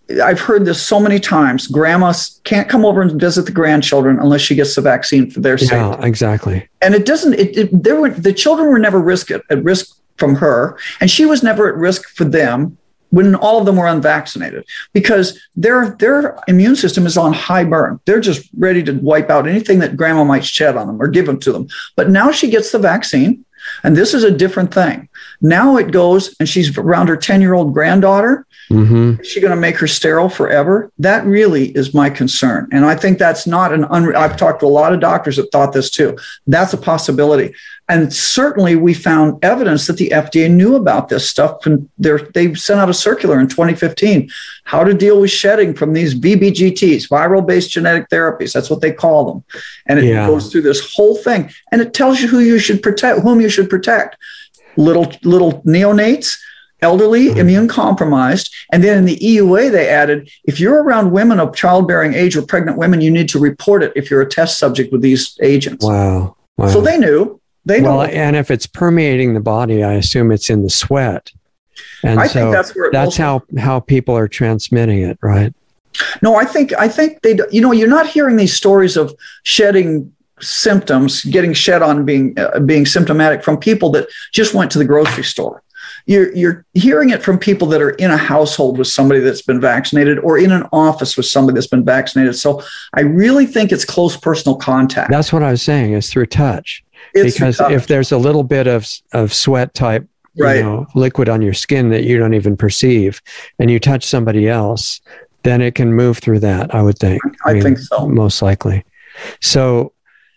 I've heard this so many times. Grandma can't come over and visit the grandchildren unless she gets the vaccine for their safety. Yeah, exactly. And it doesn't, it, it, there were, the children were never risk at, at risk from her, and she was never at risk for them when all of them were unvaccinated, because their their immune system is on high burn. They're just ready to wipe out anything that grandma might shed on them or give them to them. But now she gets the vaccine, and this is a different thing. Now it goes, and she's around her ten-year-old granddaughter. Mm-hmm. Is she going to make her sterile forever? That really is my concern. And I think that's not an un- I've talked to a lot of doctors that thought this too. That's a possibility. And certainly we found evidence that the F D A knew about this stuff. And they sent out a circular in twenty fifteen, how to deal with shedding from these V B G Ts, viral-based genetic therapies. That's what they call them. And it yeah. goes through this whole thing. And it tells you who you should protect, whom you should protect. Little, little neonates, elderly, mm-hmm. immune compromised. And then in the E U A, they added, if you're around women of childbearing age or pregnant women, you need to report it if you're a test subject with these agents. Wow. wow. So they knew. They well, know. And if it's permeating the body, I assume it's in the sweat. And I so think that's where that's how, how people are transmitting it, right? No, I think, I think they, you know, you're not hearing these stories of shedding symptoms, getting shed on being, uh, being symptomatic from people that just went to the grocery store. You're, you're hearing it from people that are in a household with somebody that's been vaccinated or in an office with somebody that's been vaccinated. So I really think it's close personal contact. That's what I was saying, is through touch. It's because touch. If there's a little bit of, of sweat type right. you know, liquid on your skin that you don't even perceive, and you touch somebody else, then it can move through that, I would think. I, I mean, think so. Most likely. So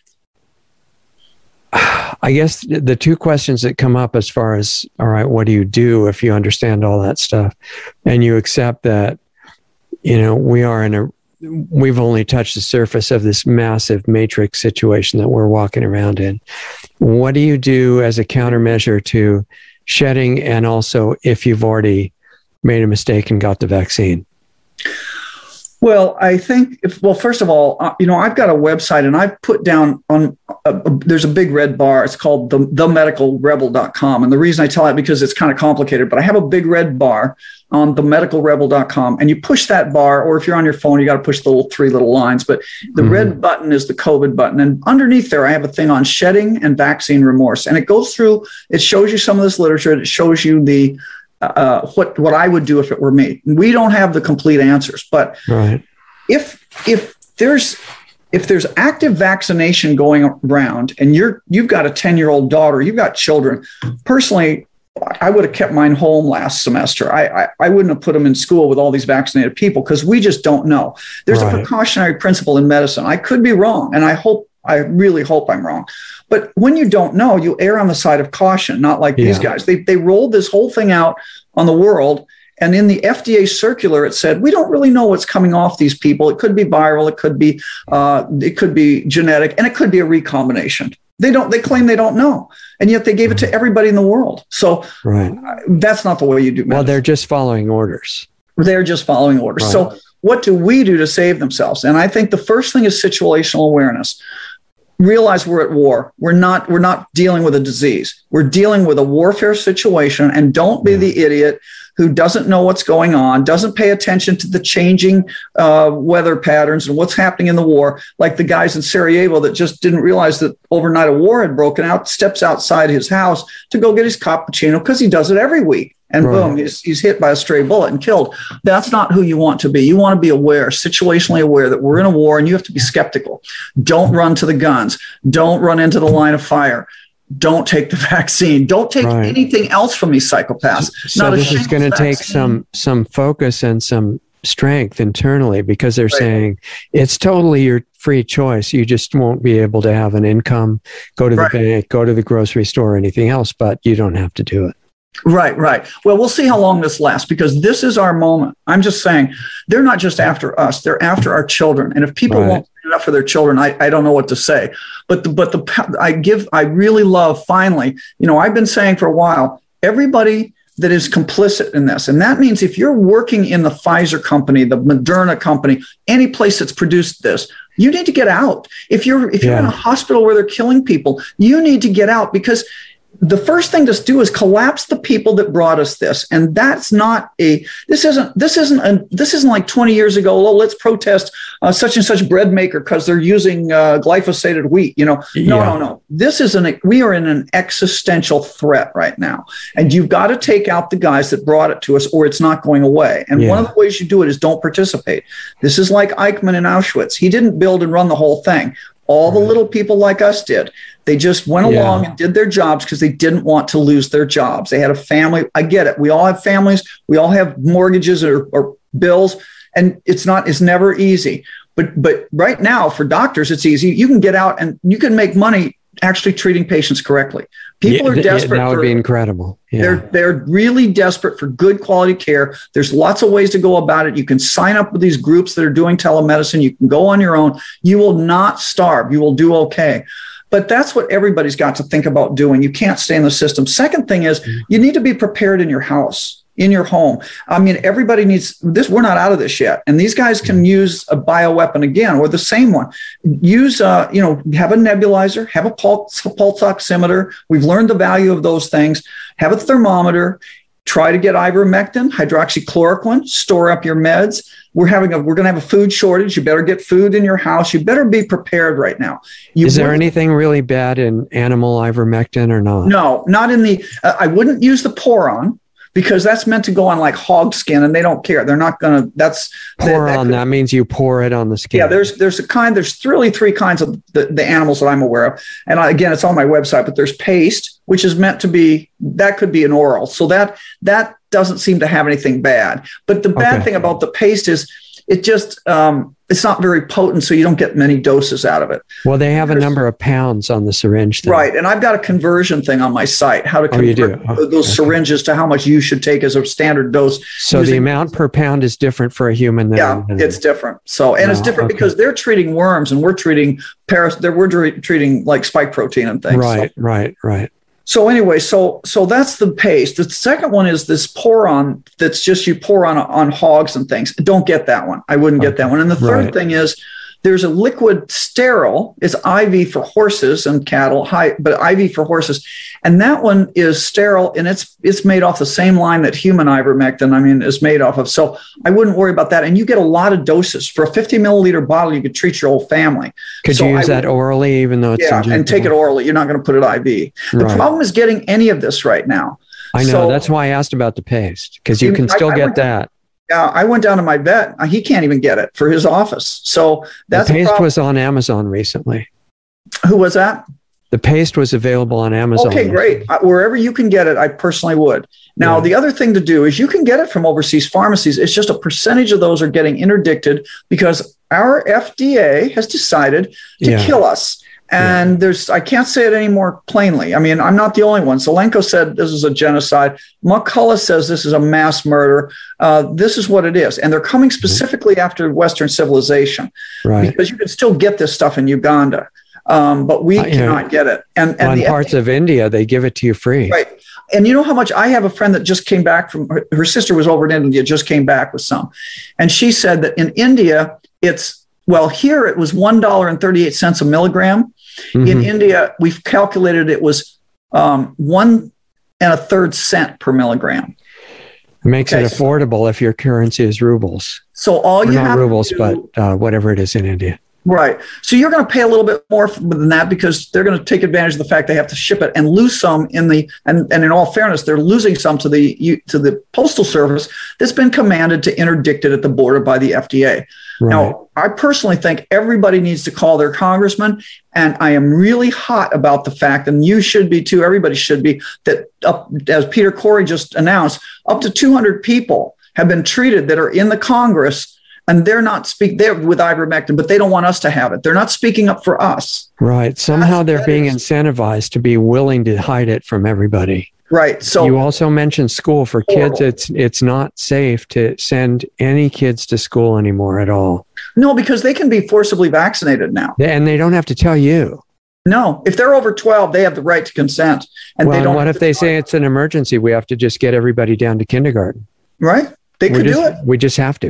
I guess the two questions that come up as far as, all right, what do you do if you understand all that stuff and you accept that, you know, we are in a, we've only touched the surface of this massive matrix situation that we're walking around in. What do you do as a countermeasure to shedding, and also if you've already made a mistake and got the vaccine? Well, I think, if, well, first of all, uh, you know, I've got a website, and I've put down on, a, a, there's a big red bar. It's called the, the medical rebel dot com. And the reason I tell it, because it's kind of complicated, but I have a big red bar on the medical rebel dot com, and you push that bar, or if you're on your phone, you got to push the little three little lines, but the mm-hmm. red button is the COVID button. And underneath there, I have a thing on shedding and vaccine remorse. And it goes through, it shows you some of this literature. It shows you the, uh, what, what I would do if it were me. We don't have the complete answers, but right. if, if there's, if there's active vaccination going around, and you're, you've got a ten year old daughter, you've got children, personally, I would have kept mine home last semester. I, I, I wouldn't have put them in school with all these vaccinated people, because we just don't know. There's right. a precautionary principle in medicine. I could be wrong, and I hope, I really hope I'm wrong. But when you don't know, you err on the side of caution, not like yeah. these guys. They they rolled this whole thing out on the world. And in the F D A circular, it said, we don't really know what's coming off these people. It could be viral. It could be, uh, it could be genetic, and it could be a recombination. They don't, they claim they don't know. And yet they gave it to everybody in the world. So right. that's not the way you do medicine. Well, they're just following orders. They're just following orders. Right. So what do we do to save themselves? And I think the first thing is situational awareness. Realize we're at war. We're not, we're not dealing with a disease. We're dealing with a warfare situation, and don't be yeah. the idiot who doesn't know what's going on, doesn't pay attention to the changing uh, weather patterns and what's happening in the war, like the guys in Sarajevo that just didn't realize that overnight a war had broken out, steps outside his house to go get his cappuccino because he does it every week. And right. boom, he's, he's hit by a stray bullet and killed. That's not who you want to be. You want to be aware, situationally aware that we're in a war, and you have to be skeptical. Don't run to the guns. Don't run into the line of fire. Don't take the vaccine. Don't take right. anything else from these psychopaths. So Not this is going to take some some focus and some strength internally, because they're right. saying it's totally your free choice. You just won't be able to have an income, go to right. the bank, go to the grocery store, or anything else, but you don't have to do it. Right, right. Well, we'll see how long this lasts, because this is our moment. I'm just saying, they're not just after us, they're after our children. And if people right. won't stand up for their children, I, I don't know what to say. But the, but the I give I really love, finally, you know, I've been saying for a while, everybody that is complicit in this. And that means if you're working in the Pfizer company, the Moderna company, any place that's produced this, you need to get out. If you're if you're yeah. in a hospital where they're killing people, you need to get out, because the first thing to do is collapse the people that brought us this. And that's not a, this isn't, this isn't, a, this isn't like twenty years ago, oh, let's protest uh, such and such bread maker because they're using uh, glyphosated wheat. You know, no, yeah. no, no. This is an, we are in an existential threat right now. And you've got to take out the guys that brought it to us or it's not going away. And yeah. one of the ways you do it is don't participate. This is like Eichmann in Auschwitz. He didn't build and run the whole thing. All the little people like us did. They just went yeah. along and did their jobs because they didn't want to lose their jobs. They had a family. I get it. We all have families. We all have mortgages or, or bills. And it's not, it's never easy. But but right now for doctors, it's easy. You can get out and you can make money actually treating patients correctly. People yeah, are desperate. That would for, be incredible. Yeah. They're they're really desperate for good quality care. There's lots of ways to go about it. You can sign up with these groups that are doing telemedicine. You can go on your own. You will not starve. You will do okay. But that's what everybody's got to think about doing. You can't stay in the system. Second thing is you need to be prepared in your house, in your home. I mean, everybody needs this. We're not out of this yet. And these guys can use a bioweapon again, or the same one. Use, uh, you know, have a nebulizer, have a pulse, pulse oximeter. We've learned the value of those things. Have a thermometer. Try to get ivermectin, hydroxychloroquine, store up your meds. We're having a, we're going to have a food shortage. You better get food in your house. You better be prepared right now. You Is there anything really bad in animal ivermectin or not? No, not in the, uh, I wouldn't use the Poron because that's meant to go on like hog skin and they don't care. They're not going to, that's. Pour that, that, could, that means you pour it on the skin. Yeah, there's there's a kind, there's really three kinds of the, the animals that I'm aware of. And I, again, it's on my website, but there's paste, which is meant to be, that could be an oral. So that that doesn't seem to have anything bad. But the bad okay. thing about the paste is it just, um, it's not very potent, so you don't get many doses out of it. Well, they have There's, a number of pounds on the syringe thing. Right, and I've got a conversion thing on my site, how to convert oh, you do? Oh, those okay. syringes to how much you should take as a standard dose. So using, the amount per pound is different for a human than Yeah, than, it's different. So, and no, it's different okay. because they're treating worms and we're treating paras- they're, we're treating like spike protein and things. Right, so. right, right. So anyway, so so that's the paste. The second one is this Poron that's just you pour on on hogs and things. Don't get that one. I wouldn't get that one. And the third right. thing is there's a liquid sterile. It's I V for horses and cattle, high, but I V for horses. And that one is sterile and it's it's made off the same line that human ivermectin, I mean, is made off of. So I wouldn't worry about that. And you get a lot of doses. For a fifty milliliter bottle, you could treat your whole family. Could so you use I that would, orally, even though it's Yeah, injectable? And take it orally. You're not going to put it I V. The right. problem is getting any of this right now. I know. So, that's why I asked about the paste, because you can still I, I get that. Yeah, I went down to my vet. He can't even get it for his office. So that's the paste was on Amazon recently. Who was that? The paste was available on Amazon. Okay, great. Uh, wherever you can get it, I personally would. Now, yeah. the other thing to do is you can get it from overseas pharmacies. It's just a percentage of those are getting interdicted because our F D A has decided to yeah. kill us. And yeah. there's, I can't say it any more plainly. I mean, I'm not the only one. Zelenko said this is a genocide. McCullough says this is a mass murder. Uh, this is what it is. And they're coming specifically mm-hmm. after Western civilization right. because you can still get this stuff in Uganda. Um, but we uh, cannot know, get it. And, and well, in the parts F D A, of India, they give it to you free. Right. And you know how much I have a friend that just came back from her, her sister was over in India, just came back with some. And she said that in India, it's, well, here it was one dollar and thirty-eight cents a milligram. Mm-hmm. In India, we've calculated it was um, one and a third cent per milligram. It makes okay, it affordable so, if your currency is rubles. So all or you not have rubles, to do, but uh, whatever it is in India. Right. So you're going to pay a little bit more than that because they're going to take advantage of the fact they have to ship it and lose some in the, and, and in all fairness, they're losing some to the, to the Postal Service that's been commanded to interdict it at the border by the F D A. Right. Now, I personally think everybody needs to call their congressman, and I am really hot about the fact, and you should be too, everybody should be, that up, as Peter Corey just announced, up to two hundred people have been treated that are in the Congress. And they're not speak they're with ivermectin, but they don't want us to have it. They're not speaking up for us. Right. Somehow That's, they're being is. incentivized to be willing to hide it from everybody. Right. So you also mentioned school for horrible. kids. It's it's not safe to send any kids to school anymore at all. No, because they can be forcibly vaccinated now. And they don't have to tell you. No, if they're over twelve, they have the right to consent. And well, they don't. What if they say it's an emergency? We have to just get everybody down to kindergarten. Right. They could just, do it. We just have to.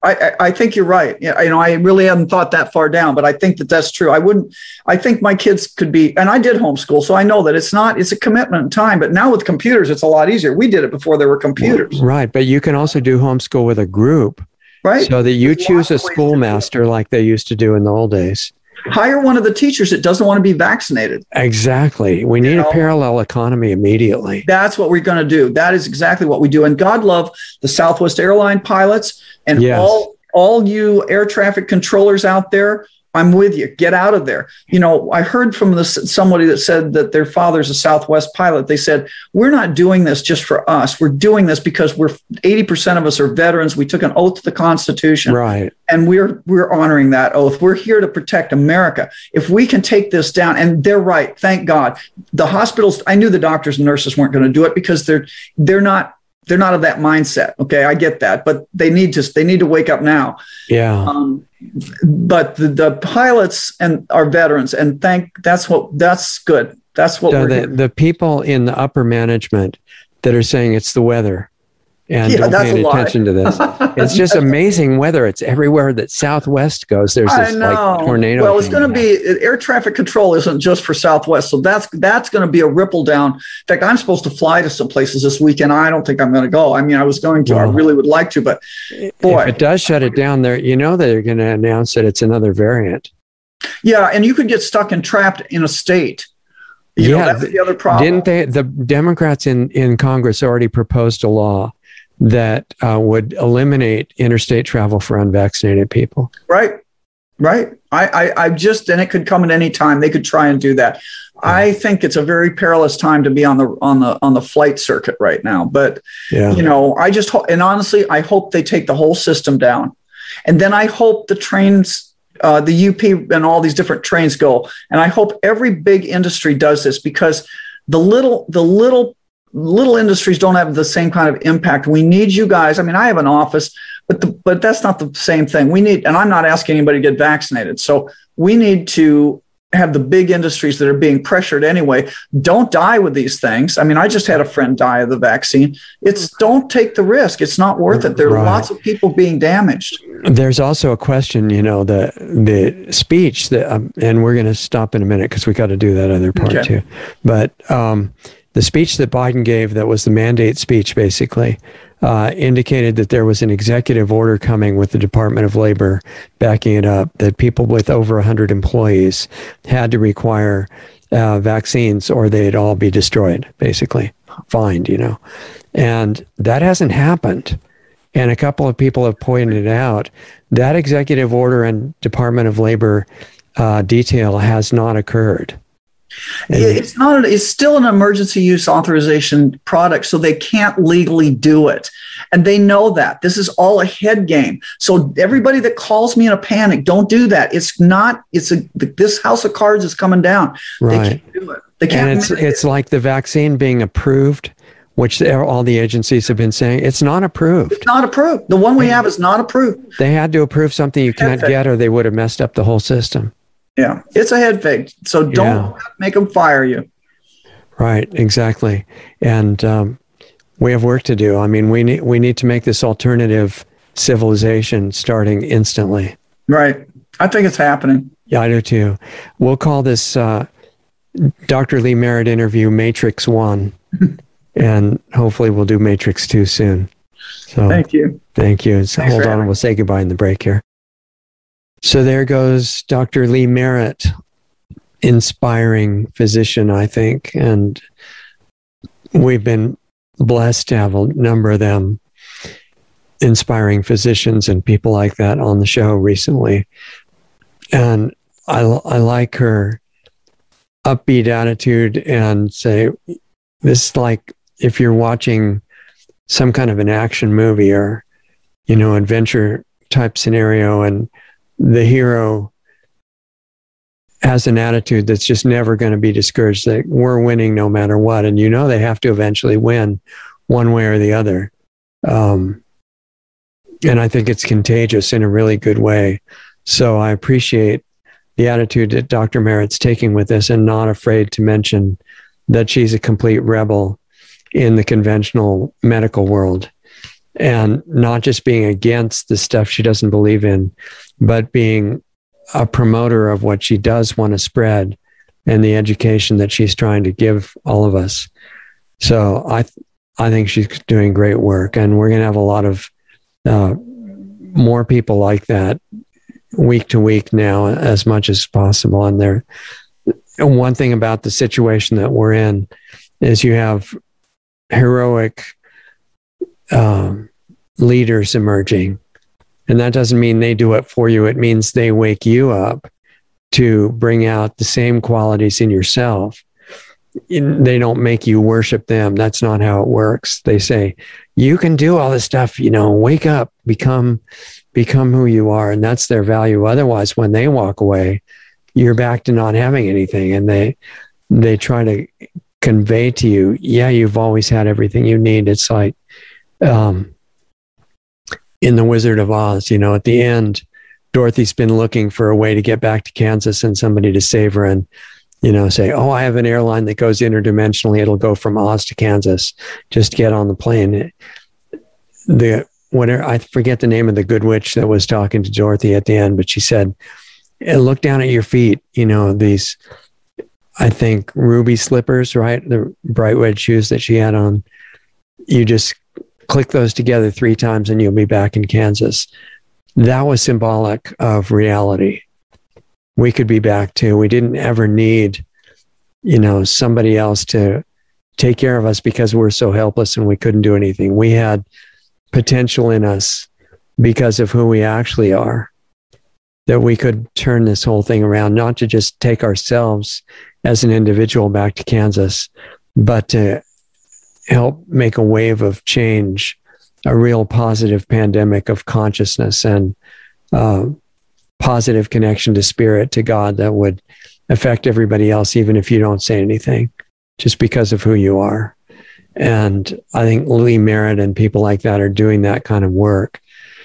I, I think you're right. Yeah, you know, I really haven't thought that far down, but I think that that's true. I wouldn't, I think my kids could be, and I did homeschool, so I know that it's not, it's a commitment in time, but now with computers, it's a lot easier. We did it before there were computers. Right. But you can also do homeschool with a group. Right. So that you choose a schoolmaster like they used to do in the old days. Hire one of the teachers that doesn't want to be vaccinated. Exactly. We need you know, a parallel economy immediately. That's what we're going to do. That is exactly what we do. And God love the Southwest airline pilots and yes. all, all you air traffic controllers out there. I'm with you. Get out of there. You know, I heard from this, somebody that said that their father's a Southwest pilot. They said, we're not doing this just for us. We're doing this because we're eighty percent of us are veterans. We took an oath to the Constitution. Right. And we're we're honoring that oath. We're here to protect America. If we can take this down, and they're right, thank God. The hospitals, I knew the doctors and nurses weren't going to do it because they're they're not they're not of that mindset. Okay, I get that, but they need to they need to wake up now. Yeah. Um, but the, the pilots and our veterans, and thank that's what that's good. That's what so we're the, doing. the people in the upper management that are saying it's the weather and yeah, don't pay any attention to this. It's just amazing weather. It's everywhere that Southwest goes. There's this like tornado. Well, it's going to be air traffic control isn't just for Southwest, so that's that's going to be a ripple down. In fact, I'm supposed to fly to some places this weekend. I don't think I'm going to go. I mean, I was going to. Well, I really would like to, but boy, if it does shut it down, there, you know, they're going to announce that it's another variant. Yeah, and you could get stuck and trapped in a state. You yeah, know, that's the other problem. Didn't they? The Democrats in in Congress already proposed a law that uh, would eliminate interstate travel for unvaccinated people. Right, right. I, I, I just, and it could come at any time. They could try and do that. Yeah. I think it's a very perilous time to be on the on the on the flight circuit right now. But yeah. you know, I just hope, and honestly, I hope they take the whole system down, and then I hope the trains, uh, the U P, and all these different trains go. And I hope every big industry does this because the little the little. Little industries don't have the same kind of impact. We need you guys. I mean, I have an office, but the, but that's not the same thing. We need, and I'm not asking anybody to get vaccinated. So we need to have the big industries that are being pressured anyway. Don't die with these things. I mean, I just had a friend die of the vaccine. It's don't take the risk. It's not worth it. There are right. lots of people being damaged. There's also a question, you know, the the speech that, um, and we're going to stop in a minute because we got to do that other part okay. too. But um, the speech that Biden gave, that was the mandate speech, basically, uh, indicated that there was an executive order coming with the Department of Labor backing it up, that people with over one hundred employees had to require uh, vaccines or they'd all be destroyed, basically, fined, you know. And that hasn't happened. And a couple of people have pointed out that executive order and Department of Labor uh, detail has not occurred. It's not. It's still an emergency use authorization product, so they can't legally do it, and they know that. This is all a head game. So everybody that calls me in a panic, don't do that. It's not. It's a. This house of cards is coming down. Right. They can't do it. They can't. And it's it's it. like the vaccine being approved, which all the agencies have been saying it's not approved. It's not approved. The one we have is not approved. They had to approve something you can't get, or they would have messed up the whole system. Yeah, it's a head fake. So don't yeah. make them fire you. Right, exactly. And um, we have work to do. I mean, we need we need to make this alternative civilization starting instantly. Right. I think it's happening. Yeah, I do too. We'll call this uh, Doctor Lee Merritt interview Matrix One, and hopefully we'll do Matrix Two soon. So thank you. Thank you. So hold on, and we'll say goodbye in the break here. So there goes Doctor Lee Merritt, inspiring physician, I think. And we've been blessed to have a number of them, inspiring physicians and people like that on the show recently. And I, I like her upbeat attitude and say, this is like if you're watching some kind of an action movie or, you know, adventure type scenario, and the hero has an attitude that's just never going to be discouraged, that we're winning no matter what. And you know they have to eventually win one way or the other. Um, and I think it's contagious in a really good way. So I appreciate the attitude that Doctor Merritt's taking with this, and not afraid to mention that she's a complete rebel in the conventional medical world. and not just being against the stuff she doesn't believe in, but being a promoter of what she does want to spread and the education that she's trying to give all of us. So I, th- I think she's doing great work, and we're going to have a lot of uh, more people like that week to week now, as much as possible. And there, one thing about the situation that we're in is you have heroic um, leaders emerging. And that doesn't mean they do it for you. It means they wake you up to bring out the same qualities in yourself. They don't make you worship them. That's not how it works. They say, you can do all this stuff, you know, wake up, become, become who you are. And that's their value. Otherwise, when they walk away, you're back to not having anything. And they, they try to convey to you, yeah, you've always had everything you need. It's like, um, in The Wizard of Oz, you know, at the end, Dorothy's been looking for a way to get back to Kansas and somebody to save her, and, you know, say, oh, I have an airline that goes interdimensionally. It'll go from Oz to Kansas. Just get on the plane. The whatever, I forget the name of the good witch that was talking to Dorothy at the end, but she said, look down at your feet. You know, these, I think, ruby slippers, right? The bright red shoes that she had on. You just click those together three times and you'll be back in Kansas. That was symbolic of reality. We could be back to, we didn't ever need, you know, somebody else to take care of us because we're so helpless and we couldn't do anything. We had potential in us because of who we actually are, that we could turn this whole thing around, not to just take ourselves as an individual back to Kansas, but to help make a wave of change, a real positive pandemic of consciousness and uh, positive connection to spirit, to God, that would affect everybody else, even if you don't say anything, just because of who you are. And I think Lee Merritt and people like that are doing that kind of work.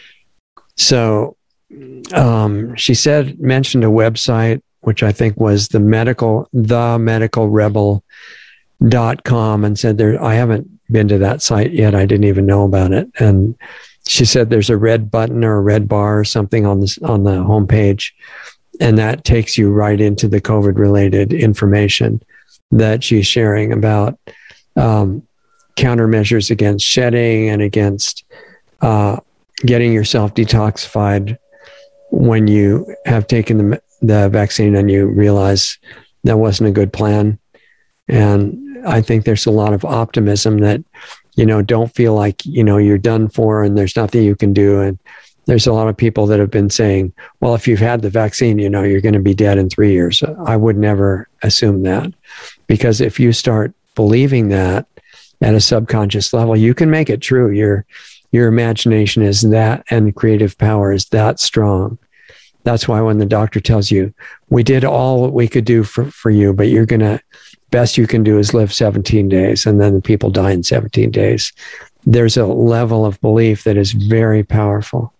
So um, she said, mentioned a website, which I think was the medical, the medical rebel dot com, and said there, I haven't been to that site yet. I didn't even know about it. And she said there's a red button or a red bar or something on this, on the homepage. And that takes you right into the COVID related information that she's sharing about um, countermeasures against shedding and against uh, getting yourself detoxified when you have taken the, the vaccine and you realize that wasn't a good plan. And I think there's a lot of optimism that, you know, don't feel like, you know, you're done for and there's nothing you can do. And there's a lot of people that have been saying, well, if you've had the vaccine, you know, you're going to be dead in three years. I would never assume that, because if you start believing that at a subconscious level, you can make it true. Your, your imagination is that, and creative power is that strong. That's why when the doctor tells you, we did all what we could do for, for you, but you're going to, best you can do is live seventeen days, and then the people die in seventeen days. There's a level of belief that is very powerful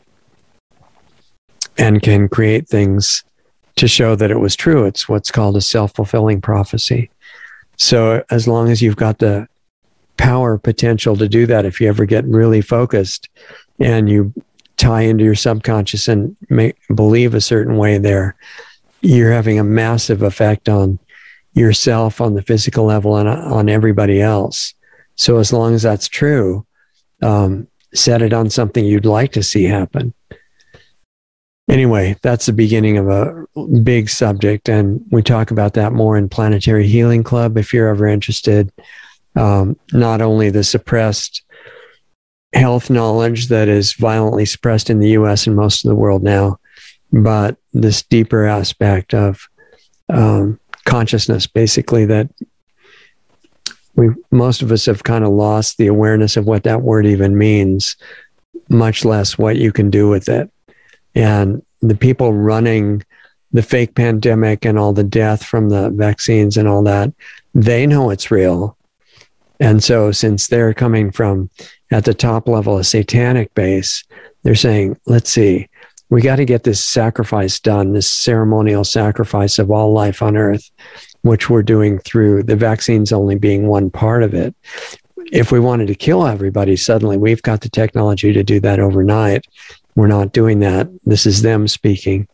and can create things to show that it was true. It's what's called a self-fulfilling prophecy. So as long as you've got the power potential to do that, if you ever get really focused and you tie into your subconscious and make believe a certain way there, you're having a massive effect on yourself, on the physical level, and on everybody else. So as long as that's true, um, set it on something you'd like to see happen. Anyway, that's the beginning of a big subject, and we talk about that more in Planetary Healing Club if you're ever interested. Um, not only the suppressed health knowledge that is violently suppressed in the U S and most of the world now, but this deeper aspect of um, consciousness, basically, that we, most of us have kind of lost the awareness of what that word even means, much less what you can do with it. And the people running the fake pandemic and all the death from the vaccines and all that, they know it's real. And so since they're coming from at the top level, a satanic base, they're saying, let's see, we got to get this sacrifice done, this ceremonial sacrifice of all life on earth, which we're doing through the vaccines only being one part of it. if we wanted to kill everybody, suddenly we've got the technology to do that overnight. We're not doing that. This is them speaking.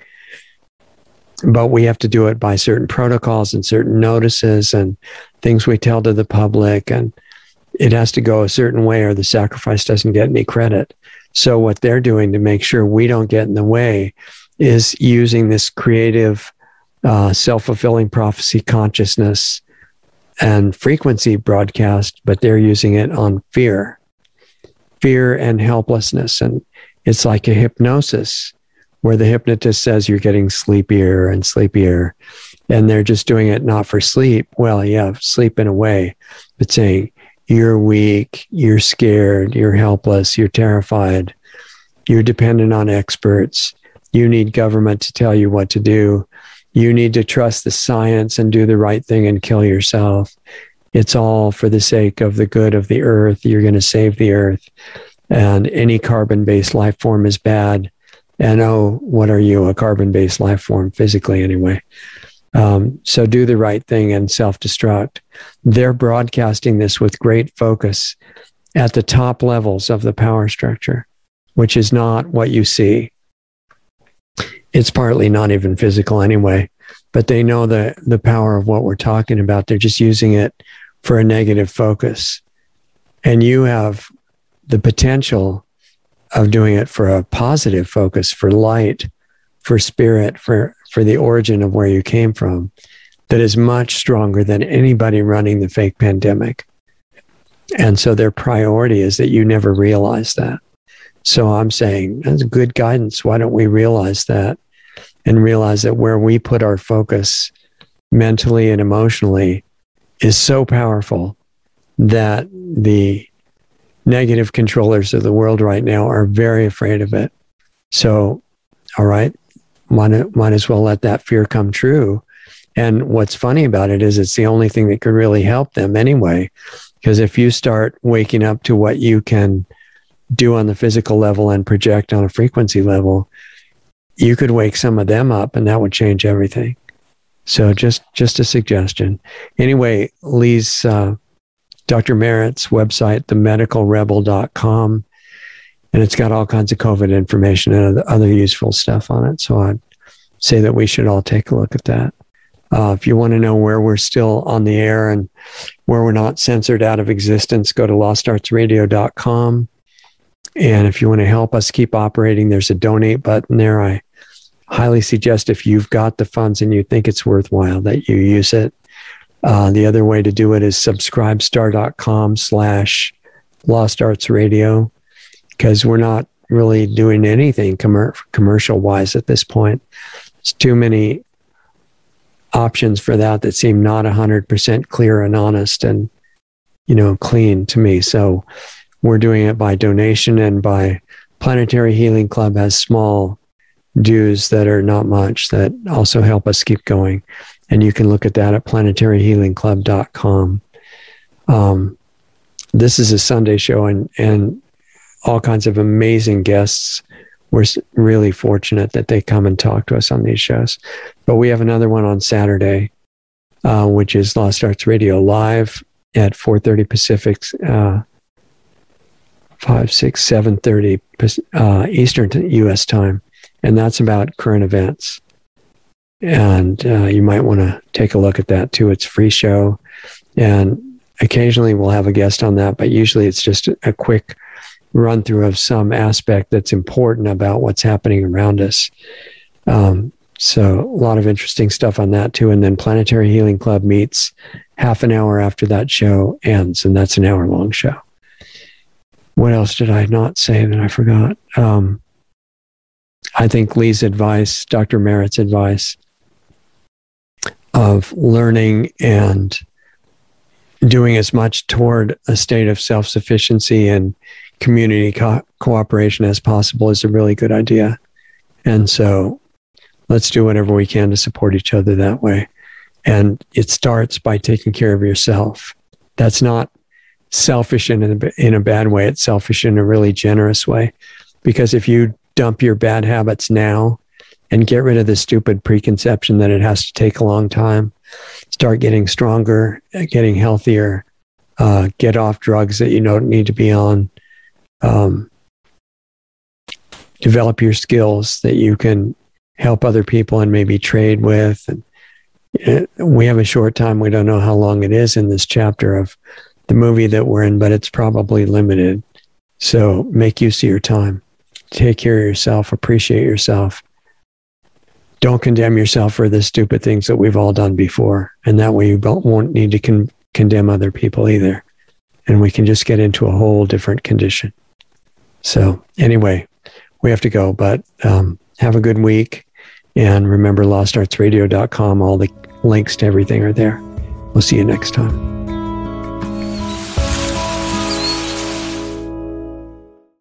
But we have to do it by certain protocols and certain notices and things we tell to the public. And it has to go a certain way or the sacrifice doesn't get any credit. So what they're doing to make sure we don't get in the way is using this creative, uh, self-fulfilling prophecy consciousness and frequency broadcast, but they're using it on fear, fear and helplessness. And it's like a hypnosis where the hypnotist says you're getting sleepier and sleepier, and they're just doing it not for sleep. Well, yeah, sleep in a way, but saying you're weak, you're scared, you're helpless, you're terrified, you're dependent on experts, you need government to tell you what to do, you need to trust the science and do the right thing and kill yourself. It's all for the sake of the good of the earth. You're going to save the earth. And any carbon-based life form is bad. And oh, what are you? A carbon-based life form, physically anyway. Um, so do the right thing and self-destruct. They're broadcasting this with great focus at the top levels of the power structure, which is not what you see. It's partly not even physical anyway, but they know the, the power of what we're talking about. They're just using it for a negative focus. And you have the potential of doing it for a positive focus, for light, for spirit, for, for the origin of where you came from, that is much stronger than anybody running the fake pandemic. And so their priority is that you never realize that. So I'm saying, that's good guidance. Why don't we realize that and realize that where we put our focus mentally and emotionally is so powerful that the negative controllers of the world right now are very afraid of it. So, all right, might, might as well let that fear come true. And what's funny about it is it's the only thing that could really help them anyway. Because if you start waking up to what you can do on the physical level and project on a frequency level, you could wake some of them up and that would change everything. So just, just a suggestion. Anyway, Lee's, uh, Doctor Merritt's website, the medical rebel dot com, and it's got all kinds of COVID information and other useful stuff on it. So I'd say that we should all take a look at that. Uh, if you want to know where we're still on the air and where we're not censored out of existence, go to lost arts radio dot com. And if you want to help us keep operating, there's a donate button there. I highly suggest if you've got the funds and you think it's worthwhile that you use it. Uh, the other way to do it is subscribestar.com slash Lost Arts Radio, because we're not really doing anything commer- commercial-wise at this point. There's too many options for that that seem not one hundred percent clear and honest and, you know, clean to me. So we're doing it by donation, and by Planetary Healing Club has small dues that are not much that also help us keep going. And you can look at that at planetary healing club dot com. Um, this is a Sunday show, and, and all kinds of amazing guests. We're really fortunate that they come and talk to us on these shows. But we have another one on Saturday, uh, which is Lost Arts Radio Live at four thirty Pacific, uh, five, six, seven thirty uh, Eastern U S time. And that's about current events. And uh, you might want to take a look at that too. It's a free show. And occasionally we'll have a guest on that, but usually it's just a quick run through of some aspect that's important about what's happening around us. Um, so a lot of interesting stuff on that too. And then Planetary Healing Club meets half an hour after that show ends, and that's an hour long show. What else did I not say that I forgot? Um, I think Lee's advice, Doctor Merritt's advice of learning and doing as much toward a state of self-sufficiency and community co- cooperation as possible is a really good idea. And so let's do whatever we can to support each other that way. And it starts by taking care of yourself. That's not selfish in a, in a bad way. It's selfish in a really generous way. Because if you dump your bad habits now and get rid of the stupid preconception that it has to take a long time, start getting stronger, getting healthier, uh, get off drugs that you don't need to be on, um, develop your skills that you can help other people and maybe trade with. And it, we have a short time. We don't know how long it is in this chapter of the movie that we're in, but it's probably limited. So make use of your time. Take care of yourself. Appreciate yourself. Don't condemn yourself for the stupid things that we've all done before. And that way you don't, won't need to con- condemn other people either. And we can just get into a whole different condition. So anyway, we have to go, but um, have a good week. And remember, lost arts radio dot com. All the links to everything are there. We'll see you next time.